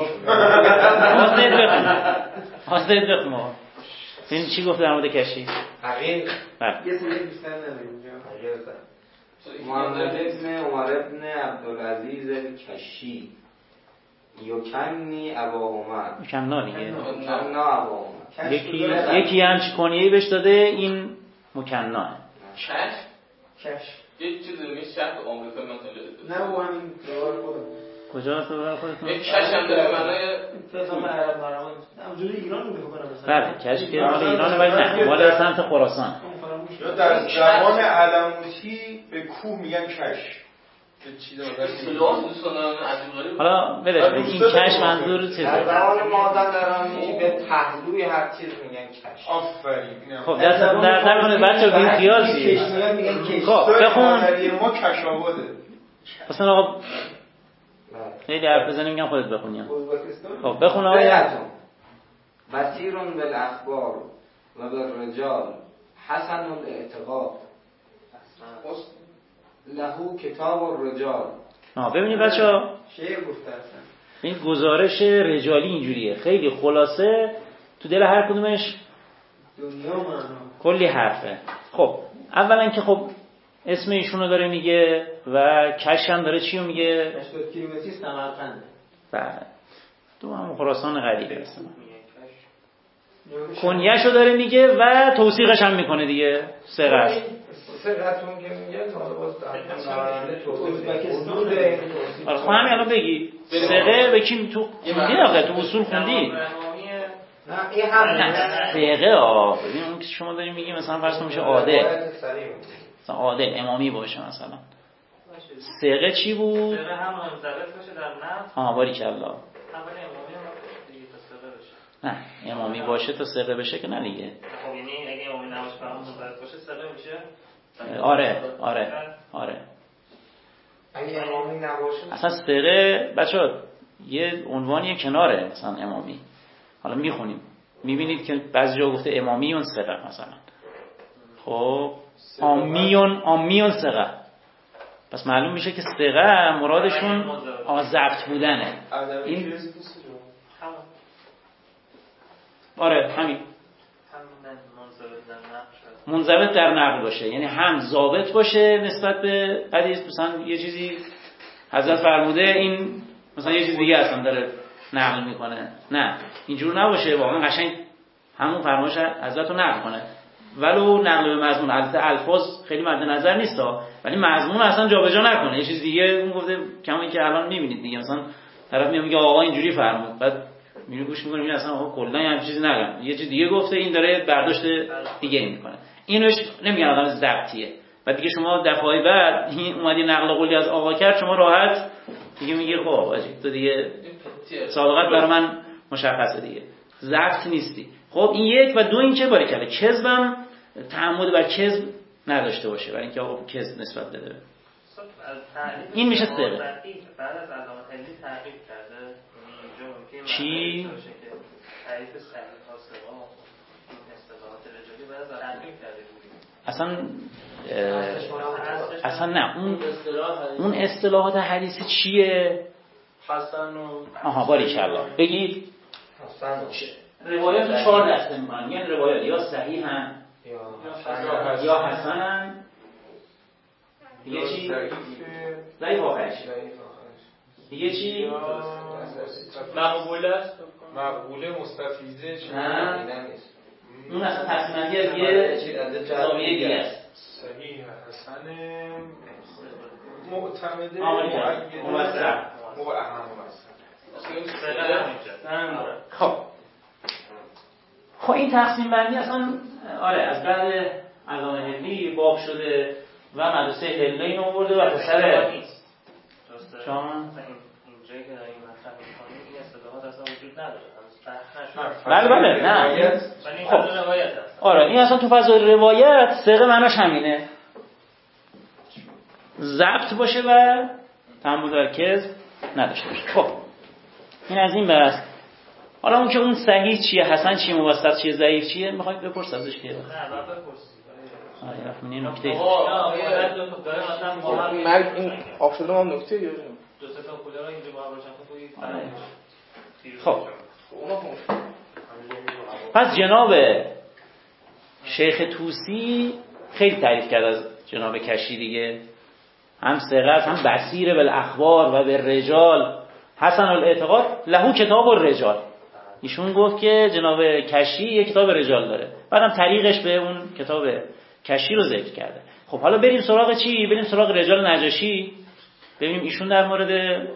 حاضر بخون. این چی گفت در مورد کشی؟ حقیق. یه سری بیشتر نداریم اینجا. محمد ابن عمر ابن عبدالعزیز الکشی یکنی ابا عمر. یکنا دیگه. یکنا ابا عمر. یکی همچی کنیه‌ای بهش داده این مکناه. کش. یه چیز دیگه شرط آمریکا مثلا. نه و همین روال خودم. کجا هست روال خودتون؟ یک کش هم داره معنای فقط عرب مرمان. همونجوری ایران رو میگم مثلا. بله کش که مال ایرانه ولی نه مال سمت خراسان. یا در زبان علموتی به کوه میگن کش. حالا ولش این کش منظور چیزه؟ در زبان مازندرانی به پهلوی هر چیز میگن کش. آفرین. خب دست درد نکنه بچه‌ها بی خیال شید. خب بخون. ما کشاواده. اصلا آقا خیلی حرف بزنیم میگم خودت بخونیم. خب بخون آقای بصیرون بالاخبار و بالرجال حسن الاعتقاد لهو کتاب الرجال. ببینید بچه‌ها شعر گفته اصلا این گزارش رجالی اینجوریه خیلی خلاصه تو دل هر کدومش دنیا معنا کلی حرفه. خب اولا که خب اسم ایشونو داره میگه و کش هم داره چیو میگه 80 کیلومتری سمرقند. بله تو هم خراسان قریبه هستن. کنیه‌شو داره میگه و توثیقش هم میکنه دیگه سقش سقتون که میگه حالا باز آره خب همین الان بگی سقه به کی تو خوندی آخه تو اصول خوندی نه این هم سقه ببین اون که شما داری میگی مثلا فرض کن میشه عادل مثلا عادل امامی باشه مثلا سقه چی بود؟ سقه هم منضبط باشه در نفس باریکالله اول امامی هم دیگه تا سقه بشه نه امامی باشه تا سقه بشه که نه دیگه خب یعنی اگه امامی نباشه فهم منضبط باشه سقه میشه آره اگه امامی نباشه اصلا سقه بچه‌ها یه عنوانی کناره مثلا امامی حالا میخونیم میبینید که بعضی جا گفته امامی اون سقه مثلا خب آمیون ثقه، پس معلوم میشه که ثقه مرادشون ضبط بودنه. این آره همین منضبط در نقل باشه، یعنی هم ضابط باشه نسبت به حدیث، مثلا یه چیزی حضرت فرموده این مثلا یه چیز دیگه اصلا داره نقل میکنه، نه اینجور نباشه، واقعا قشنگ همون فرمایش حضرت رو نقل کنه ولو نقل به مضمون. البته الفاظ خیلی مد نظر نیستا، ولی مضمون اصلا جابجا نکنه، یه چیز دیگه اون گفته، کما اینکه الان میبینید دیگه، مثلا طرف میگه آقا اینجوری فرمود، بعد میره گوش میکنه میگه اصلا آقا کلا همین چیزی نگم، یه چیز دیگه گفته، این داره برداشت دیگه میکنه. اینوش نمیگن آدم ضبطیه. بعد دیگه شما دفعه بعد اومدی نقل قولی از آقا کرد، شما راحت دیگه میگی خب آجی تو دیگه سابقت برای من مشخصه دیگه، ضبط نیستی. خب این یک. و دو اینکه باریکلا کذبم تعمد بر کذب نداشته باشه، برای اینکه آقا کذب نسبت بده. این میشه ثقه. بعد از علامه حلی تعریف کرده اینجا چی؟ تعریف صحیح ها این اصطلاحات رجالی بعد از تعریف کرده اصلا نه اون اصطلاحات حدیثی چیه؟ حسن و آها باریکلا بگید. حسن روایات 4 دسته میکنن، یعنی روایات یا صحیحن یا حسنن، دیگه چی؟ ضعیف آخرش، دیگه چی؟ مقبوله است، مقبوله مستفیضه چی؟ نه اون اصلا تصمیمندی از یه زاویه دیگه است. صحیح حسن معتمده موثق. خب این تقسیم بندی اصلا آره از بعد علامه حلی باب شده و مدرسه حلی اینو آورده و پسر شما اینجایی که داریم مطرح می‌کنیم این اصطلاحات اصلا وجود نداره، بله نه خب روایت هست. آره این اصلا تو فضای روایت ثقه معناش همینه، ضبط باشه و تعمد بر کذب نداشته باشه. خب این از این بس. حالا اون که اون صحیح چیه، حسن چیه، موثق چیه، ضعیف چیه، میخواید بپرس ازش که نه بعد بپرسید. آره این نکته مرگ این آف شده ما نکته یا دو تا کولر رو اینجا با هم روشن کنید. خب پس جناب شیخ طوسی خیلی تعریف کرد از جناب کشی دیگه، هم ثقت هم بصیر بالاخبار و بالرجال حسن الاعتقاد له کتاب الرجال. ایشون گفت که جناب کشی یک کتاب رجال داره، بعدم طریقش به اون کتاب کشی رو ذکر کرده. خب حالا بریم سراغ چی؟ بریم سراغ رجال نجاشی، ببینیم ایشون در مورد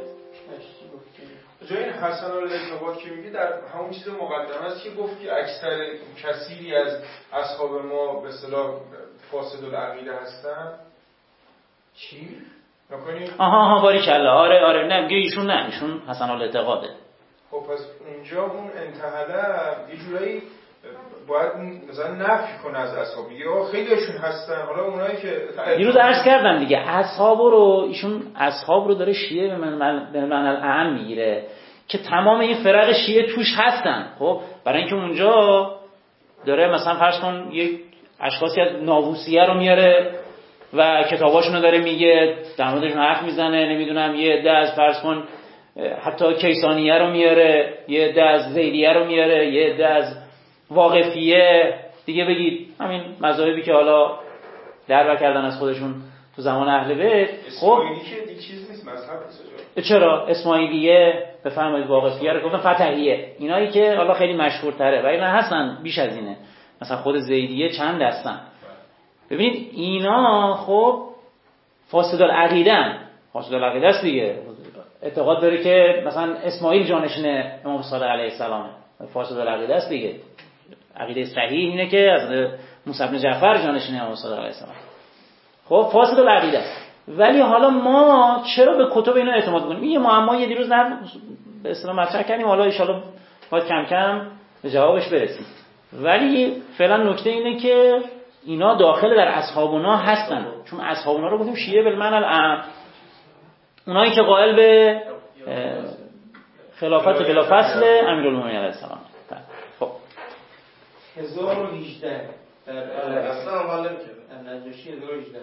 جای این حسن الاعتقاد که میگه در همون چیز مقدمه است که گفت که اکثر کثیری از اصحاب ما به اصطلاح فاسد العقیده هستن. چی؟ نکنی؟ آها باریکلا آره نه میگه ایشون حسن الاعتقاده. خب پس اونجا اون انتحله یه جورایی باید مثلا نفی کنه از اصحاب، یا خیلیشون هستن، حالا اونایی که دیروز عرض کردم دیگه اصحاب رو ایشون اصحاب رو داره شیعه به معنی الاعم میگیره که تمام این فرق شیعه توش هستن. خب برای اینکه اونجا داره مثلا فرض کن یک اشخاصی از ناووسیه رو میاره و کتاباشونو داره میگه، در موردشون حرف میزنه، نمیدونم یه عده از فرض کن حتی کیسانیه رو میاره، یه عده از زیدیه رو میاره، یه عده از واقفیه دیگه، بگید همین مذاهبی که حالا دربر کردن از خودشون تو زمان اهل بیت. خب اسماعیلی که دیگه چیز نیست، مذهب نیست. چرا اسماعیلیه بفرمایید، واقفیه رو گفتم، فتحیه، اینایی که حالا خیلی مشهورتره و اینا هستن بیش از اینه، مثلا خود زیدیه چند هستن. ببینید اینا خب فاسد العقیده‌ن، فاسد العقیده است دیگه، اعتقاد داره که مثلا اسماعیل جانشین امام صادق علیه السلام، فاسد العقیده است دیگه. عقیده صحیح اینه که از موسی بن جعفر جانشین امام صادق علیه السلام، خب فاسد العقیده است. ولی حالا ما چرا به کتب اینا اعتماد کنیم؟ این معمای دیروز به اصطلاح مطرح کردیم، حالا ان شاءالله باید کم کم به جوابش برسیم. ولی فعلا نکته اینه که اینا داخل در اصحابنا هستن، چون اصحابنا رو گفتیم شیعه بالمعنی الاعم، اونایی که قائل به خلافت بلا فصل امیرالمومنین علیه السلام. خب 1018 اصلا حالا نمی‌کنه. نجاشی 1018.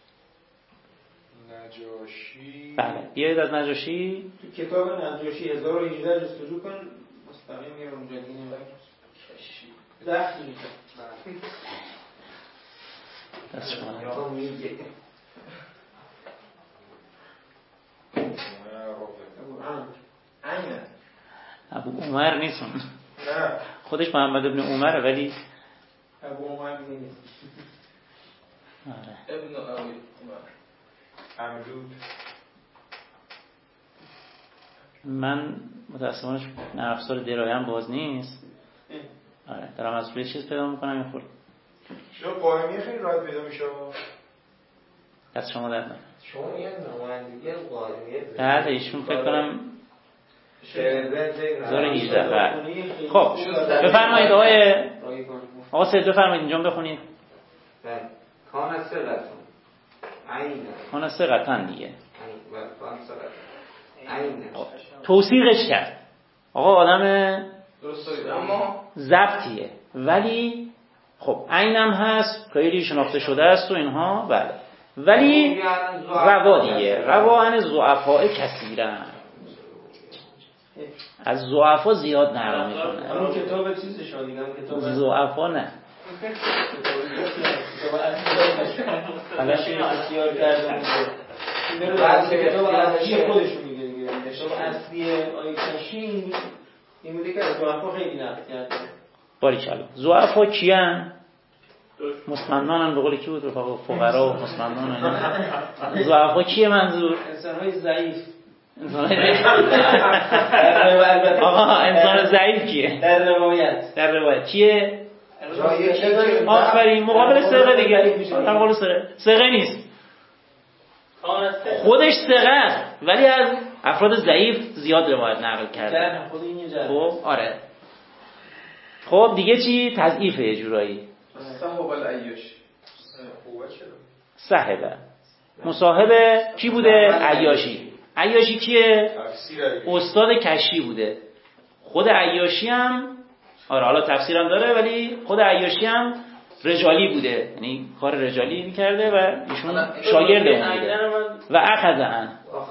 نجاشی بله بیایید از نجاشی تو کتاب نجاشی 1018 جستجو کن مستقیم میره اونجا دیگه نمی‌کنه. زخم میشه. دست شما یا میگه ابو عمر نیستون نه خودش محمد ابن عمره ولی ابو عمر نیست. آره ابن ابی عمر عمدود. من متاسفانه نرم افزار درایم باز نیست. آره دارم از روی چیز پیدا میکنم این خورد چون قائمی خیلی راحت پیدا میشه. دست شما در نکنه. شما یه نمایندگی از قائمیه بله ایشون فکر کنم شهرزاد 1018. خب بفرمایید آقا سید بفرمایید اینجا بخونید. بله کان سقطون عین کان سقطن دیگه کان سقطون عین توثیقش کرد آقا آدم درست اما ضبطیه ولی خب عینم هست خیلی شناخته شده است و اینها بله ولی روا دیگه روا عن ضعفاء کثیرن از ضعفا زیاد نقل میکنه. اون کتاب چیزشون دیگه کتاب ضعفا نه حالش اختیار کرده اون بعضی کتاب اصلی خودشون میگه دیگه کتاب اصلی آیتشین این بوده که از ضعفا خیلی نقل کرده. باریکلا ضعفا کیان؟ مسلمانان به قول کی بود رفقا فقرا و مسلمانان. ضعفا کیه منظور؟ انسان‌های ضعیف. آقا انسان ضعیف کیه؟ در روایت کیه؟ آفرین مقابل ثقه دیگه. در مقابل ثقه نیست خودش ثقه است ولی از افراد ضعیف زیاد روایت نقل کرده. خب آره خب دیگه چی؟ تضعیفه یه جورایی. صحاب العیاشی صحبه مصاحبه کی بوده؟ عیاشی. عیاشی کیه؟ استاد کشی بوده. خود عیاشی هم آره حالا تفسیر هم داره ولی خود عیاشی هم رجالی بوده یعنی کار رجالی میکرده و ایشون شاگرد اون بوده. و اخذ عن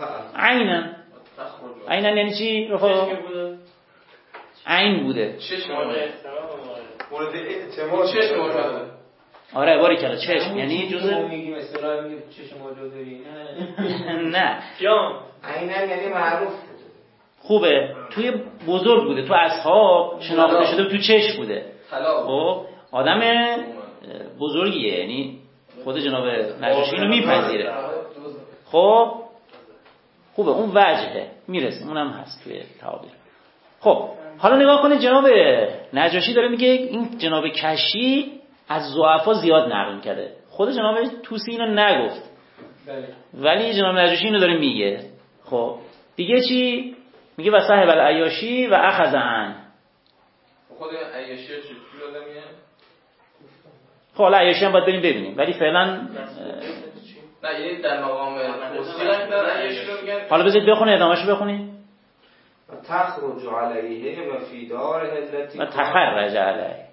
عینا یعنی چی؟ رفا عین بوده مورد اعتماد. آره باریکلا چشم یعنی جزء میگیم اصطلاح میگیم چشم وجودی نه عینا یعنی معروف خوبه توی بزرگ بوده تو اصحاب شناخته شده تو چشم بوده. خب آدم بزرگیه یعنی خود جناب نجاشی اینو میپذیره. خب خوبه اون وجهه میرسه اونم هست توی تعابیر. خب حالا نگاه کنید جناب نجاشی داره میگه این جناب کشی از ضعفا زیاد نقل کرده. خود جناب توسی اینو نگفت ولی جناب نجاشی اینو داره میگه. خب دیگه چی میگه؟ و صاحب العیاشی و اخذ عن. خود عیاشی چجوری آدمیه؟ خب حالا عیاشی هم باید بریم ببینیم ولی فعلا نه یعنی در مقام توصیل در عیاشی رو میگن. حالا بذارید بخونید ادامه‌شو بخونید. تخرج علیه و فی داره التي و تخرج علیه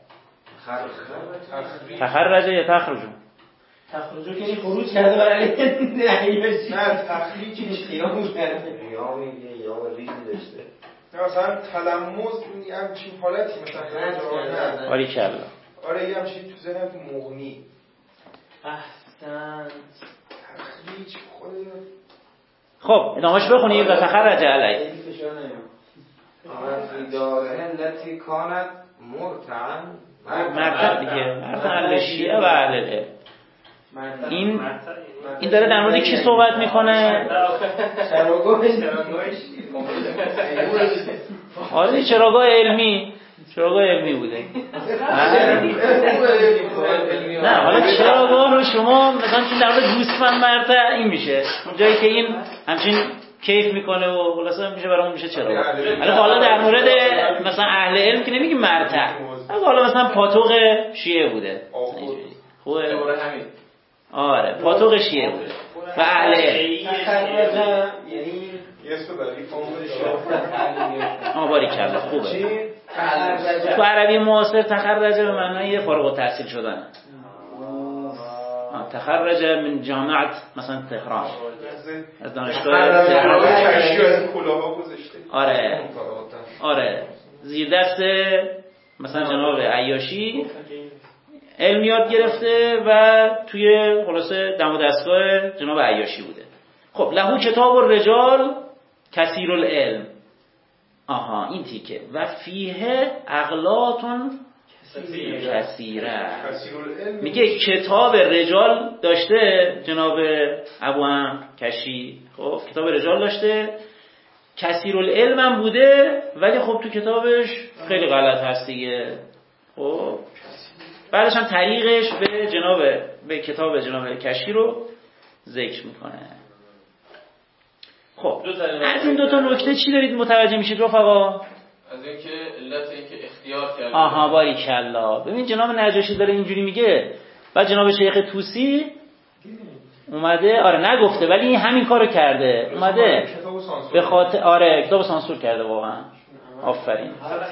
تخرج یا تخرجو تخرجو که خروج کرده برای عیاشی. نه تخریجی قیام کرده قیام یا ریزی داشته. نه مثلا تلموز همچین حالتی مثلا نه باریکلا آره یه همچین تو ذهنم مغنی احسن تخریج خود. خب ادامهش بخونید. و تخرج علیه و فی داره التي کانت مرتعا مرتع دیگه مرتع اهل شیعه و اهل العلم. این داره در مورد کی صحبت میکنه؟ آره چراگاه علمی بوده. نه حالا چراگاه رو شما مثلا چون در مورد گوسفند مرتع این میشه اون جایی که این همچین کیف میکنه و خلاصا میشه برامون میشه چراگاه. حالا در مورد مثلا اهل علم که نمیگیم مرتع حالا مثلا پاتوق شیعه بوده خوبه آره پاتوق شیعه بوده و اهل یعنی یه سو برای باریکلا خوبه تو عربی معاصر تخرج به معنای فارغ التحصیل شدن. تخرج من جامعه مثلا تهران، از دانشگاه تهران. آره زیر دست مثلا جناب عیاشی علم یاد گرفته و توی خلاصه دم و دستگاه جناب عیاشی بوده. خب له کتاب الرجال کثیر العلم. این تیکه و فیه اغلاطن کثیره. میگه کتاب رجال داشته جناب ابو هم کشی، خب کتاب رجال داشته، کثیر العلم هم بوده، ولی خب تو کتابش خیلی غلط هست دیگه. خب بعدش هم طریقش به کتاب جناب کشی رو ذکر میکنه. خب از این دوتا نکته چی دارید متوجه میشید رفقا؟ از اینکه علت اینکه اختیار کرده. باریکلا. ببین جناب نجاشی داره اینجوری میگه، بعد جناب شیخ طوسی اومده نگفته ولی این همین کارو کرده، اومده به خاطر کتابو سانسور کرده واقعا. آفرین.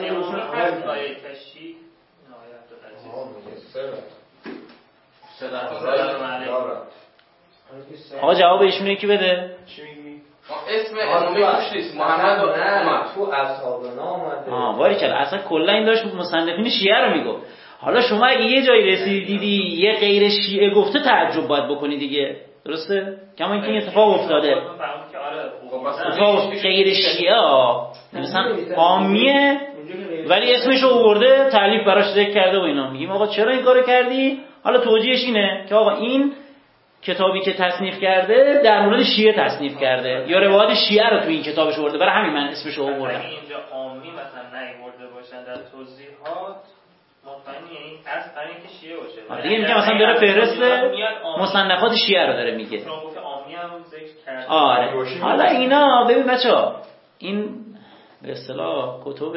آقا جواب ایشونه کی بده؟ اسم امامی توش نیست، محمد تو اصحابنا اومده. باریکلا. اصلا کلا این داشت مصنفین شیعه رو میگفت. حالا شما اگه یه جایی رسیدی دیدی یه غیر شیعه گفته تعجب باید بکنی دیگه، درسته؟ کما اینکه این اتفاق افتاده. اتفاق غیر شیعه مثلا عامیه ولی اسمش رو آورده تعلیف براش ذکر کرده و اینا. میگیم آقا چرا این کارو کردی؟ حالا توجیهش اینه که آقا این کتابی که تصنیف کرده در مورد شیعه تصنیف کرده یا روایت شیعه رو تو این کتابش آورده، برای همین من اسمش رو آوردم. اینجا عامی مثلا نیورده باشن در توضیحات مطمئنی یعنی اصلا اینکه شیعه باشه. دیگه میگم مثلا داره فهرست مصنفات شیعه رو داره میگه. شما گفت عامی هم ذکر کرده. حالا اینا ببین بچا، این به اصطلاح کتب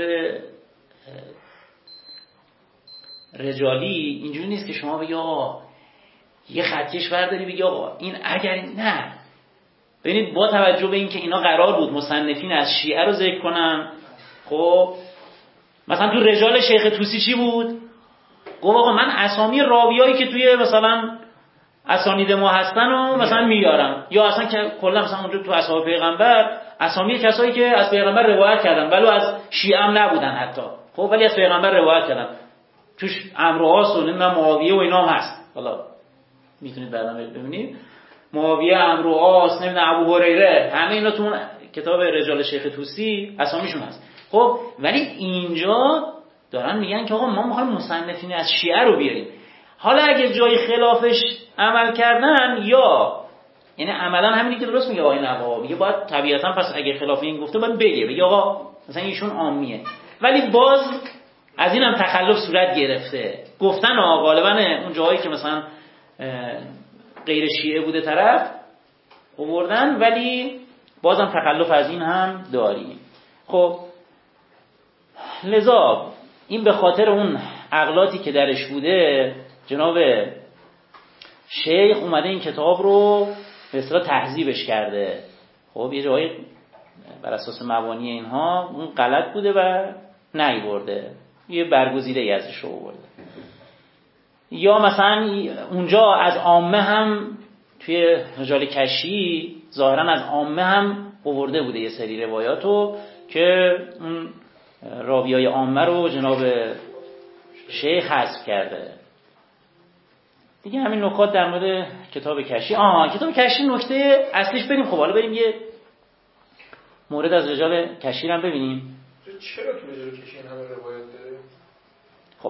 رجالی اینجوری نیست که شما بگی آقا یه خطکش برداری بگی آقا این اگر نه. ببینید با توجه به اینکه اینا قرار بود مصنفین از شیعه رو ذکر کنن، خب مثلا تو رجال شیخ طوسی چی بود؟ گفت آقا من اسامی راویایی که توی مثلا اسانید ما هستن رو مثلا میارم، یا اصلا که کلا مثلا اونجا تو اصحاب پیغمبر اسامی کسایی که از پیغمبر روایت کردن ولو از شیعه هم نبودن حتی، خب ولی از پیغمبر روایت کردن، توش عمرو و عاص و نمیدونم معاویه و اینا هم هست. حالا میتونید بعدا ببینید معاویه، عمرو و عاص، نمیدونم ابو هریره، همه اینا تو کتاب رجال شیخ طوسی اسامیشون هست. خب ولی اینجا دارن میگن که آقا ما میخوایم مصنفین از شیعه رو بیاریم. حالا اگه جای خلافش عمل کردن یا یعنی عملا همینی که درست میگه آقای نواب، میگه باید طبیعتا پس اگه خلاف این گفته باید بگه آقا مثلا ایشون عامیه، ولی باز از اینم تخلف صورت گرفته. گفتن غالبا اون جایی که مثلا غیر شیعه بوده طرف آوردن، ولی بازم تخلف از این هم داریم. خب لذا این به خاطر اون اغلاطی که درش بوده جناب شیخ اومده این کتاب رو به اصطلاح تهذیبش کرده. خب یه جایی بر اساس مبانی اینها اون غلط بوده و نیورده، یه برگزیده ای ازش رو آورده. یا مثلا اونجا از عامه هم توی رجال کشی ظاهرا از عامه هم آورده بوده یه سری روایاتو که اون راویای عامه رو جناب شیخ حذف کرده. دیگه همین نکات در مورد کتاب کشی. کتاب کشی نکته اصلیش بریم. خب حالا بریم یه مورد از رجال کشی هم ببینیم. چرا تو رجال کشی این همه روایت داره؟ خب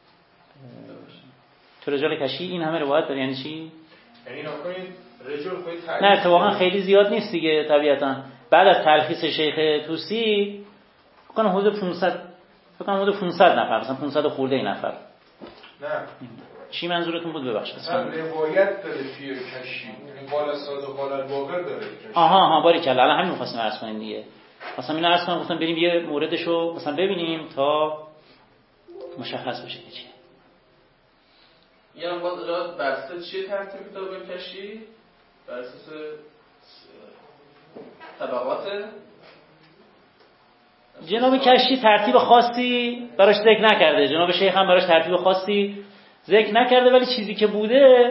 تو رجال کشی این همه روایت داره یعنی چی؟ یعنی نکنید رجال خودی تعریف نه اتفاقا خیلی زیاد نیست دیگه طبیعتا. بعد از تلخیص شیخ طوسی فکر کنم حدود 500 نفر، مثلا 500 خورده نفر. نه چی منظورتون بود ببخشید؟ مثلا روایت داره توی کشی، یعنی قال الصادق قال الباقر داره کشی. باریکلا. الان همین می‌خواستیم عرض کنیم دیگه. مثلا اینو عرض کنم، گفتم بریم یه موردشو مثلا ببینیم تا مشخص بشه که چیه. یعنی باز اراد بسته چیه ترتیب کتاب کشی؟ بر اساس طبقات جناب کشی ترتیب خاصی براش ذکر نکرده، جناب شیخ هم براش ترتیب خاصی ذکر نکرده، ولی چیزی که بوده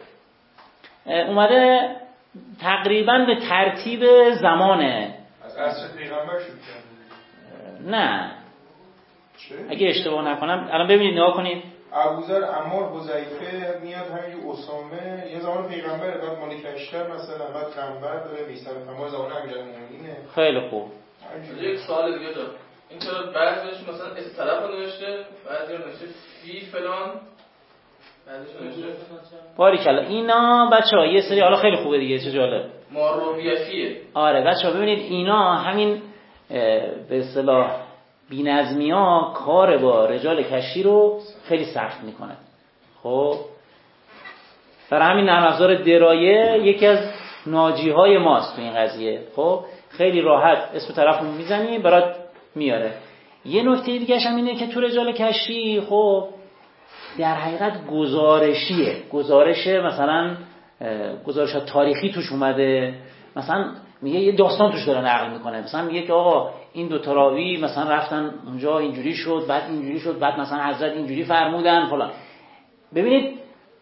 اومده تقریبا به ترتیب زمانه. از عصر پیغمبر شروع کرده؟ نه چه؟ اگه اشتباه نکنم الان ببینید نگاه کنید، ابوذر، عمار، حذیفه میاد، همینجور اسامه، یه زمان پیغمبره، بعد مالک اشتر مثلا، بعد قنبر داره، میثم تمام زمان امیرالمومنینه. خیلی خوب. یک سوال دیگه دارم، این چرا بعضیش مثلا اصطلاح نوشته، بعضی نوشته فی فلان، بعضیش نوشته باریکلا. اینا بچه‌ها یه سری، حالا خیلی خوبه دیگه، چه جالب. مارویفیه. آره بچه‌ها ببینید اینا همین به اصطلاح بی‌نظمی‌ها کار با رجال کشی رو خیلی سخت میکنه. خب برای همین نرم افزار درایه یکی از ناجی‌های ماست تو این قضیه. خب خیلی راحت اسم طرفو میزنی برات میاره. یه نکته دیگه هم اینه که تو رجال کشی خب در حقیقت گزارشیه، مثلا گزارشات تاریخی توش اومده، مثلا میگه یه داستان توش داره نقل میکنه، مثلا میگه که آقا این دو تا راوی مثلا رفتن اونجا اینجوری شد، بعد اینجوری شد، بعد مثلا حضرت اینجوری فرمودن فلان. ببینید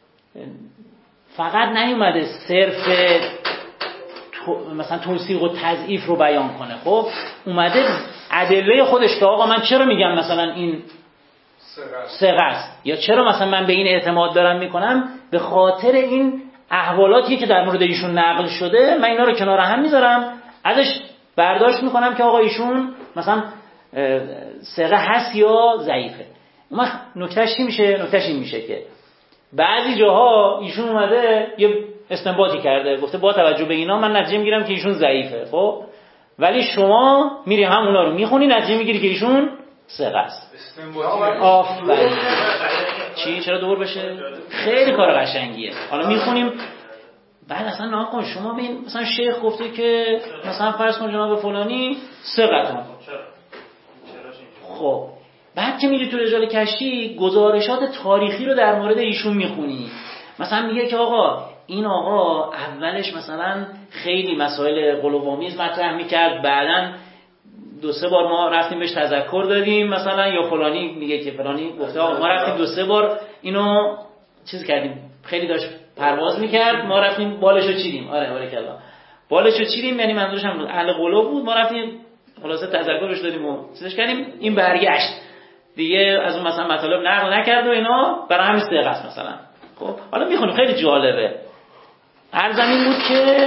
فقط نیومده صرف مثلا توثیق و تضعیف رو بیان کنه، خب اومده ادله خودش که آقا من چرا میگم مثلا این ثقه است، یا چرا مثلا من به این اعتماد دارم میکنم، به خاطر این احوالاتی که در مورد ایشون نقل شده من اینا رو کنار هم میذارم، ازش برداشت میکنم که آقا ایشون مثلا ثقه هست یا ضعیفه. اما نکتهش این میشه که بعضی جاها ایشون اومده یه استنباطی کرده، گفته با توجه به اینا من نتیجه میگیرم که ایشون ضعیفه، خب ولی شما میری همونا رو میخونی نتیجه میگیری که ایشون ثقه است. آفرین. چی چرا دور بشه؟ خیلی کار قشنگیه. حالا میخونیم بعد اصلا ناکن شما ببین مثلا شیخ گفته که مثلا فرض کن جناب فلانی ثقه. خب بعد که میری تو رجال کشی گزارشات تاریخی رو در مورد ایشون میخونی، مثلا میگه که آقا این آقا اولش مثلا خیلی مسائل قلوب‌آمیز مطرح میکرد، بعدن 2-3 بار ما رفتیم بهش تذکر دادیم مثلا، یا فلانی میگه که فلانی گفته آقا ما رفتیم 2-3 بار اینو چیز کردیم، خیلی داشت پرواز میکرد ما رفتیم بالشو چیدیم. آره بارکالله بالشو چیدیم، یعنی منظورش هم اهل قلوب بود، ما رفتیم خلاصه تذکرش دادیم و چیزش کردیم، این برگشت دیگه از اون مثلا مطالب نقل نکرد و اینا، برای همین ثقه است مثلا. خب حالا میخونیم خیلی جالبه. عرضم این بود که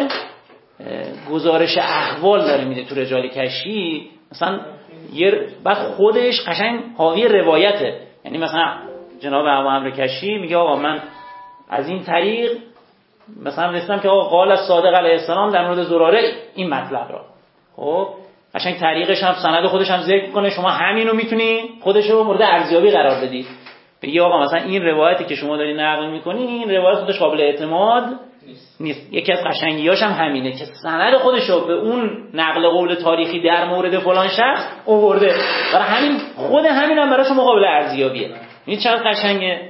گزارش احوال داره میده تو رجال کشی، مثلا بعد خودش قشنگ حاوی روایته، یعنی مثلا جناب ابو عمرو کشی میگه آقا من از این طریق مثلا رسیدم که آقا قال صادق علیه السلام در مورد زراره این مطلب را. خب قشنگ طریقش هم سند خودش هم ذکر کنه، شما همینو میتونی خودشو مورد ارزیابی قرار بدی، بگی آقا مثلا این روایتی که شما داری نقل میکنی این روایت خودش قابل اعتماد نیست. یکی از قشنگیاش هم همینه که سند خودش رو به اون نقل قول تاریخی در مورد فلان شخص آورده، برای همین خود همین هم برای شما قابل ارزیابیه. این چقدر قشنگه.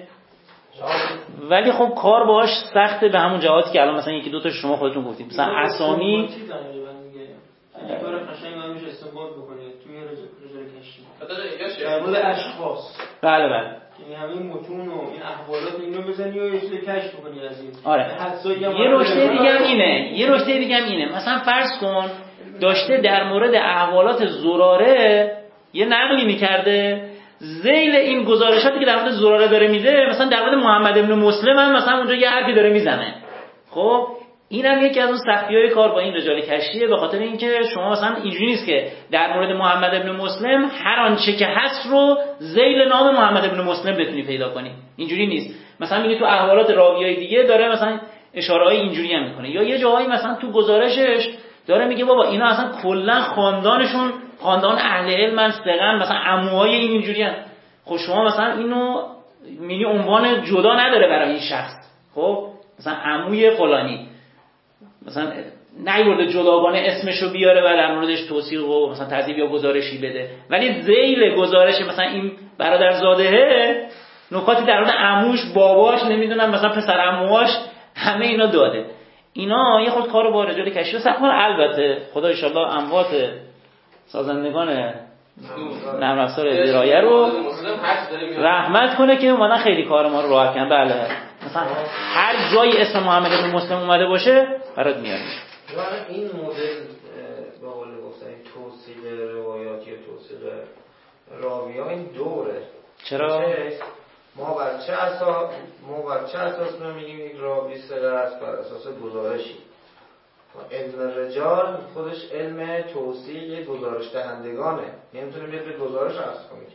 ولی خب کار باش سخته به همون جهاتی که الان مثلا 1-2 تا شما خودتون گفتید، مثلا اسامی کار قشنگ هم میشه استنباط بکنه توی رجال کشی در مورد اشخاص. بله یعنی همین متون و این احوالات اینو بزنی و یه چیزی کشف بکنی از این. آره. یه نکته دیگه هم اینه مثلا فرض کن داشته در مورد احوالات زراره یه نقلی میکرده، ذیل این گزارشاتی که در مورد زراره داره میده مثلا در مورد محمد ابن مسلم هم مثلا اونجا یه حرفی داره میزنه. خب اینم یکی از اون سختی‌های کار با این رجال کشیه، به خاطر اینکه شما مثلا اینجوری نیست که در مورد محمد ابن مسلم هر آنچه که هست رو ذیل نام محمد ابن مسلم بتونی پیدا کنی، اینجوری نیست. مثلا میگه تو احوالات راویای دیگه داره مثلا اشاره‌های اینجوری هم میکنه، یا یه جاهایی مثلا تو گزارشش داره میگه بابا اینا اصلا کلا خاندانشون خاندان اهل علم ثقن، مثلا عموهای این اینجوریان. خب شما مثلا اینو میگی عنوان جدا نداره برای این شخص، خب مثلا عموی فلانی مثلا نیورده جداگانه اسمشو بیاره و در موردش توصیق و مثلا تذیب یا گزارشی بده، ولی ذیل گزارش مثلا این برادرزاده نکاتی در مورد عموش، باباش، نمیدونم مثلا پسر عموهاش، همه اینا داده. اینا یه خود کارو با رجال کشی سخت کنه. البته خدا ان شاء الله اموات سازندگان نرم افزار درایه رو رحمت کنه که اومدن خیلی کار ما رو راحت کردن. بله مثلا هر جای اسم محمد بن مسلم اومده باشه برات میارم. این مدل به قول گفتن توصیل روایات یا توصیل راوی‌ها این دوره. چرا؟ ما بر چه اساس میگیم این راوی ثقه است؟ بر اساس گزارشی. علم رجال خودش علم توصیل گزارش دهندگانه، نمیتونه بیاد به گزارش اصل کنه.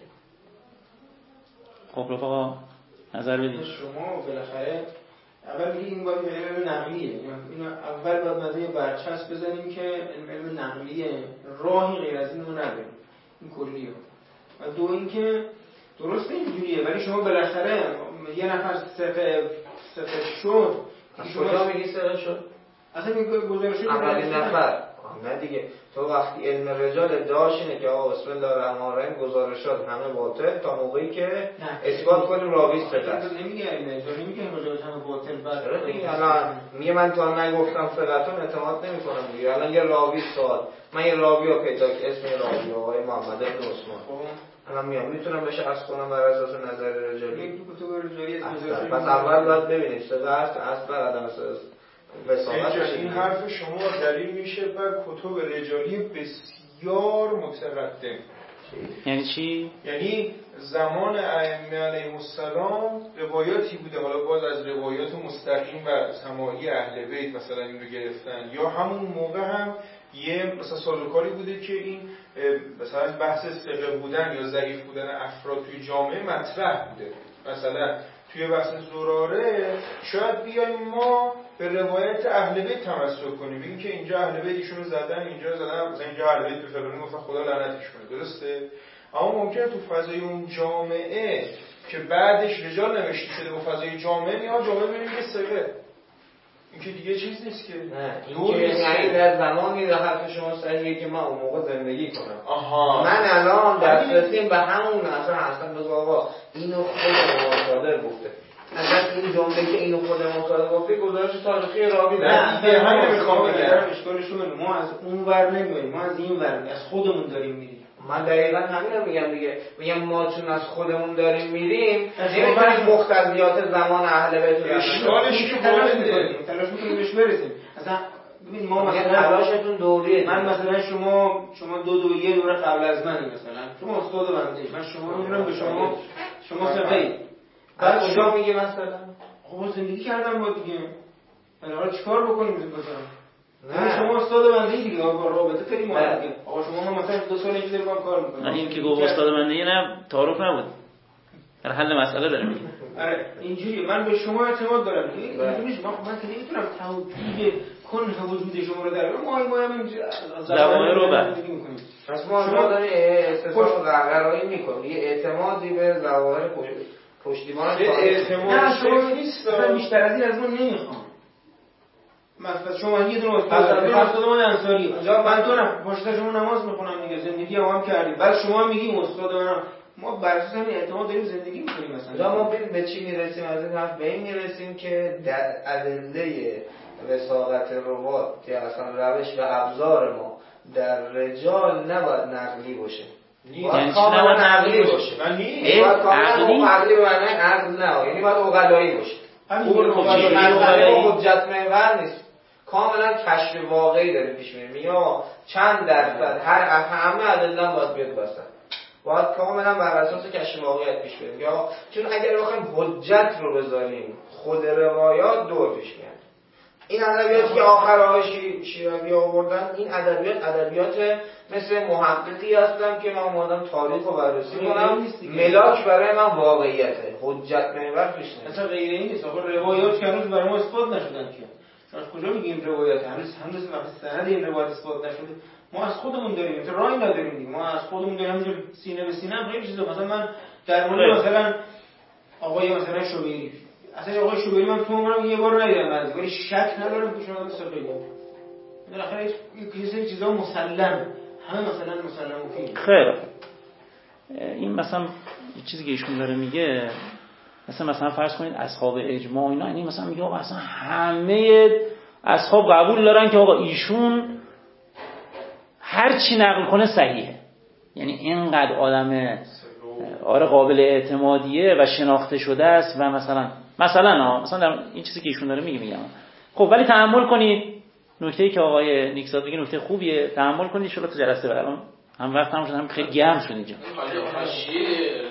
خب رفقا نظر بدید. شما بالاخره اول میگید این باید علم نقلیه، اینو اول باید مزه برچسب بزنیم که علم نقلیه، راهی غیر از این رو نداریم، این کلیه. و دو اینکه درست اینجوریه ولی شما بالاخره یه نفر ثقه شد، شما میگی ثقه شد اصلا این گزارشی اولین نفر نه دیگه. تو وقتی علم رجال ادعاش اینه که آقا بسم الله الرحمن الرحیم گزارشات همه باطل تا موقعی که اثبات کنیم راوی ثقه است. نمیگه علم رجال، نمیگه گزارشات همه باطل. بعد دیگه الان میگه من تا نگفتم ثقتون اعتماد نمی‌کنم دیگه. الان یه راوی سوال، من یه راوی رو پیدا که اسم راوی آقای محمد بن عثمان الان میتونم بهش عرض کنم بر اساس نظر رجالی. پس اول باید ببینیم ثقه است اصل عدم این حرف شما دلیل میشه بر کتب رجالی بسیار متقدم. یعنی چی؟ یعنی زمان ائمه علیهم السلام روایاتی بوده، حالا باز از روایات مستقیم و سماعی اهل بیت مثلا این رو گرفتن، یا همون موقع هم یه مثلا سازوکاری بوده که این مثلا بحث ثقه بودن یا ضعیف بودن افراد توی جامعه مطرح بوده. مثلا توی بحث زراره شاید بیایم ما به روایت اهل بیت تمسک کنیم، بگیم که اینجا اهل بیت ایشونو زدن، اینجا زدن، مثلا اینجا اهل بیت به فلانی گفتن خدا لعنتش کنه، درسته؟ اما ممکنه تو فضای اون جامعه که بعدش رجال نوشته شده با فضای جامعه میاد جامعه ببینیم که ثقه، این که دیگه چیز نیست که این در زمانی در حرف شما صحیحه که من اون موقع زندگی کنم. من الان دسترسیم به همون اصلا بگو آقا اینو خود مصادر گفته، اصلا این جمله که اینو خود مصادر گفته گزارش تاریخی راوی نه دیگه همین میخوام بگم. اشکالشون اینه ما از اون ور نمیاییم، ما از این ور از خودمون داریم میریم. من دقیقاً همین رو میگم دیگه. میگم ما چون از خودمون داریم میریم نمیتونیم مقتضیات زمان اهل بیت رو اشکالش که تلاش میکنیم بهش برسیم. اصلا ببین ما مثلا تلاشتون دوریه. من مثلا شما دو یه دوره قبل از منی، مثلا شما استاد بنده، من شما رو میرم به شما ثقه‌ای. بعد کجا میگه مثلا خب زندگی کردم با دیگه، حالا چیکار بکنیم مثلا شما استاد بنده دیگه با رابطه خیلی مهمه. آقا شما مثلا 2 سال اینجوری با کار میکنید. نه این که گفت استاد بنده نه تعارف نبود، در حل مسئله داره میگه. آره اینجوری من به شما اعتماد دارم. اینجوریه من که نمیتونم توجیه کن وجود شما رو در ما هم اینجوری زبان رو بعد پس ما داریم استثنا قراری میکنیم، یه اعتمادی به ظواهر پشتیبان اعتماد شما نیست. من بیشتر از این از ما نمیخوام. مثلا شما یه دونه استاد من انصاری، من تو نه پشت شما نماز میخونم دیگه، زندگی هم کردیم. بعد شما میگی استاد من، ما بر اساس این اعتماد داریم زندگی میکنیم. مثلا ما به چی میرسیم از این حرف؟ به این میرسیم که در ادله وثاقت روات یا اصلا روش و ابزار ما در رجال نباید نقلی باشه. یعنی چی نباید نقلی باشه؟ باید کاملا عقلی به معنی عقل نه، یعنی باید عقلایی باشه. اون حجت محور نیست، کاملا کشف واقعی داریم پیش میریم. میگه چند درصد همه ادله باید بیاد وسط، باید کاملا بر اساس کشف واقعیت پیش بریم. یا چون اگر بخوایم حجت رو بذاریم خود روایات دور پیش میاد. این ادبیاتی که آخر آقای شیرازی آوردن، این ادبیات مثل محققی هستن که من اومدم تاریخ رو بررسی کنم، ملاک برای من واقعیته، حجت محور پیش نیست. اصلا غیر این نیست. آقا روایات که هنوز برای ما اثبات نشدن که از کجا میگیم روایات هنوز وقتی سند این روایت اثبات نشده ما از خودمون داریم، تو راهی نداریم دیگه. ما از خودمون داریم همینجور سینه به سینه خیلی چیزا. مثلا من در مورد مثلا آقای مثلا شوبیری، اصلا آقای شوبیری من تو عمرم یه بار ندیدم، ولی شک ندارم که شما ثقه‌ای. بالاخره یه سری چیزا مسلم، همه مثلا مسلم و فیه. خیر این مثلا چیزی که ایشون داره میگه، مثلا فرض کنید اصحاب اجماع اینا، یعنی مثلا میگه آقا اصلا همه اصحاب قبول دارن که آقا ایشون هر چی نقل کنه صحیحه. یعنی اینقدر آدم قابل اعتمادیه و شناخته شده است و مثلا در این چیزی که ایشون داره میگم خب ولی تحمل کنید نکته‌ای که آقای نیکزاد میگه نکته خوبیه، تحمل کنید ان شاء الله تو جلسه بعد هم وقت هم خیلی گرم شد اینجا. حاشیه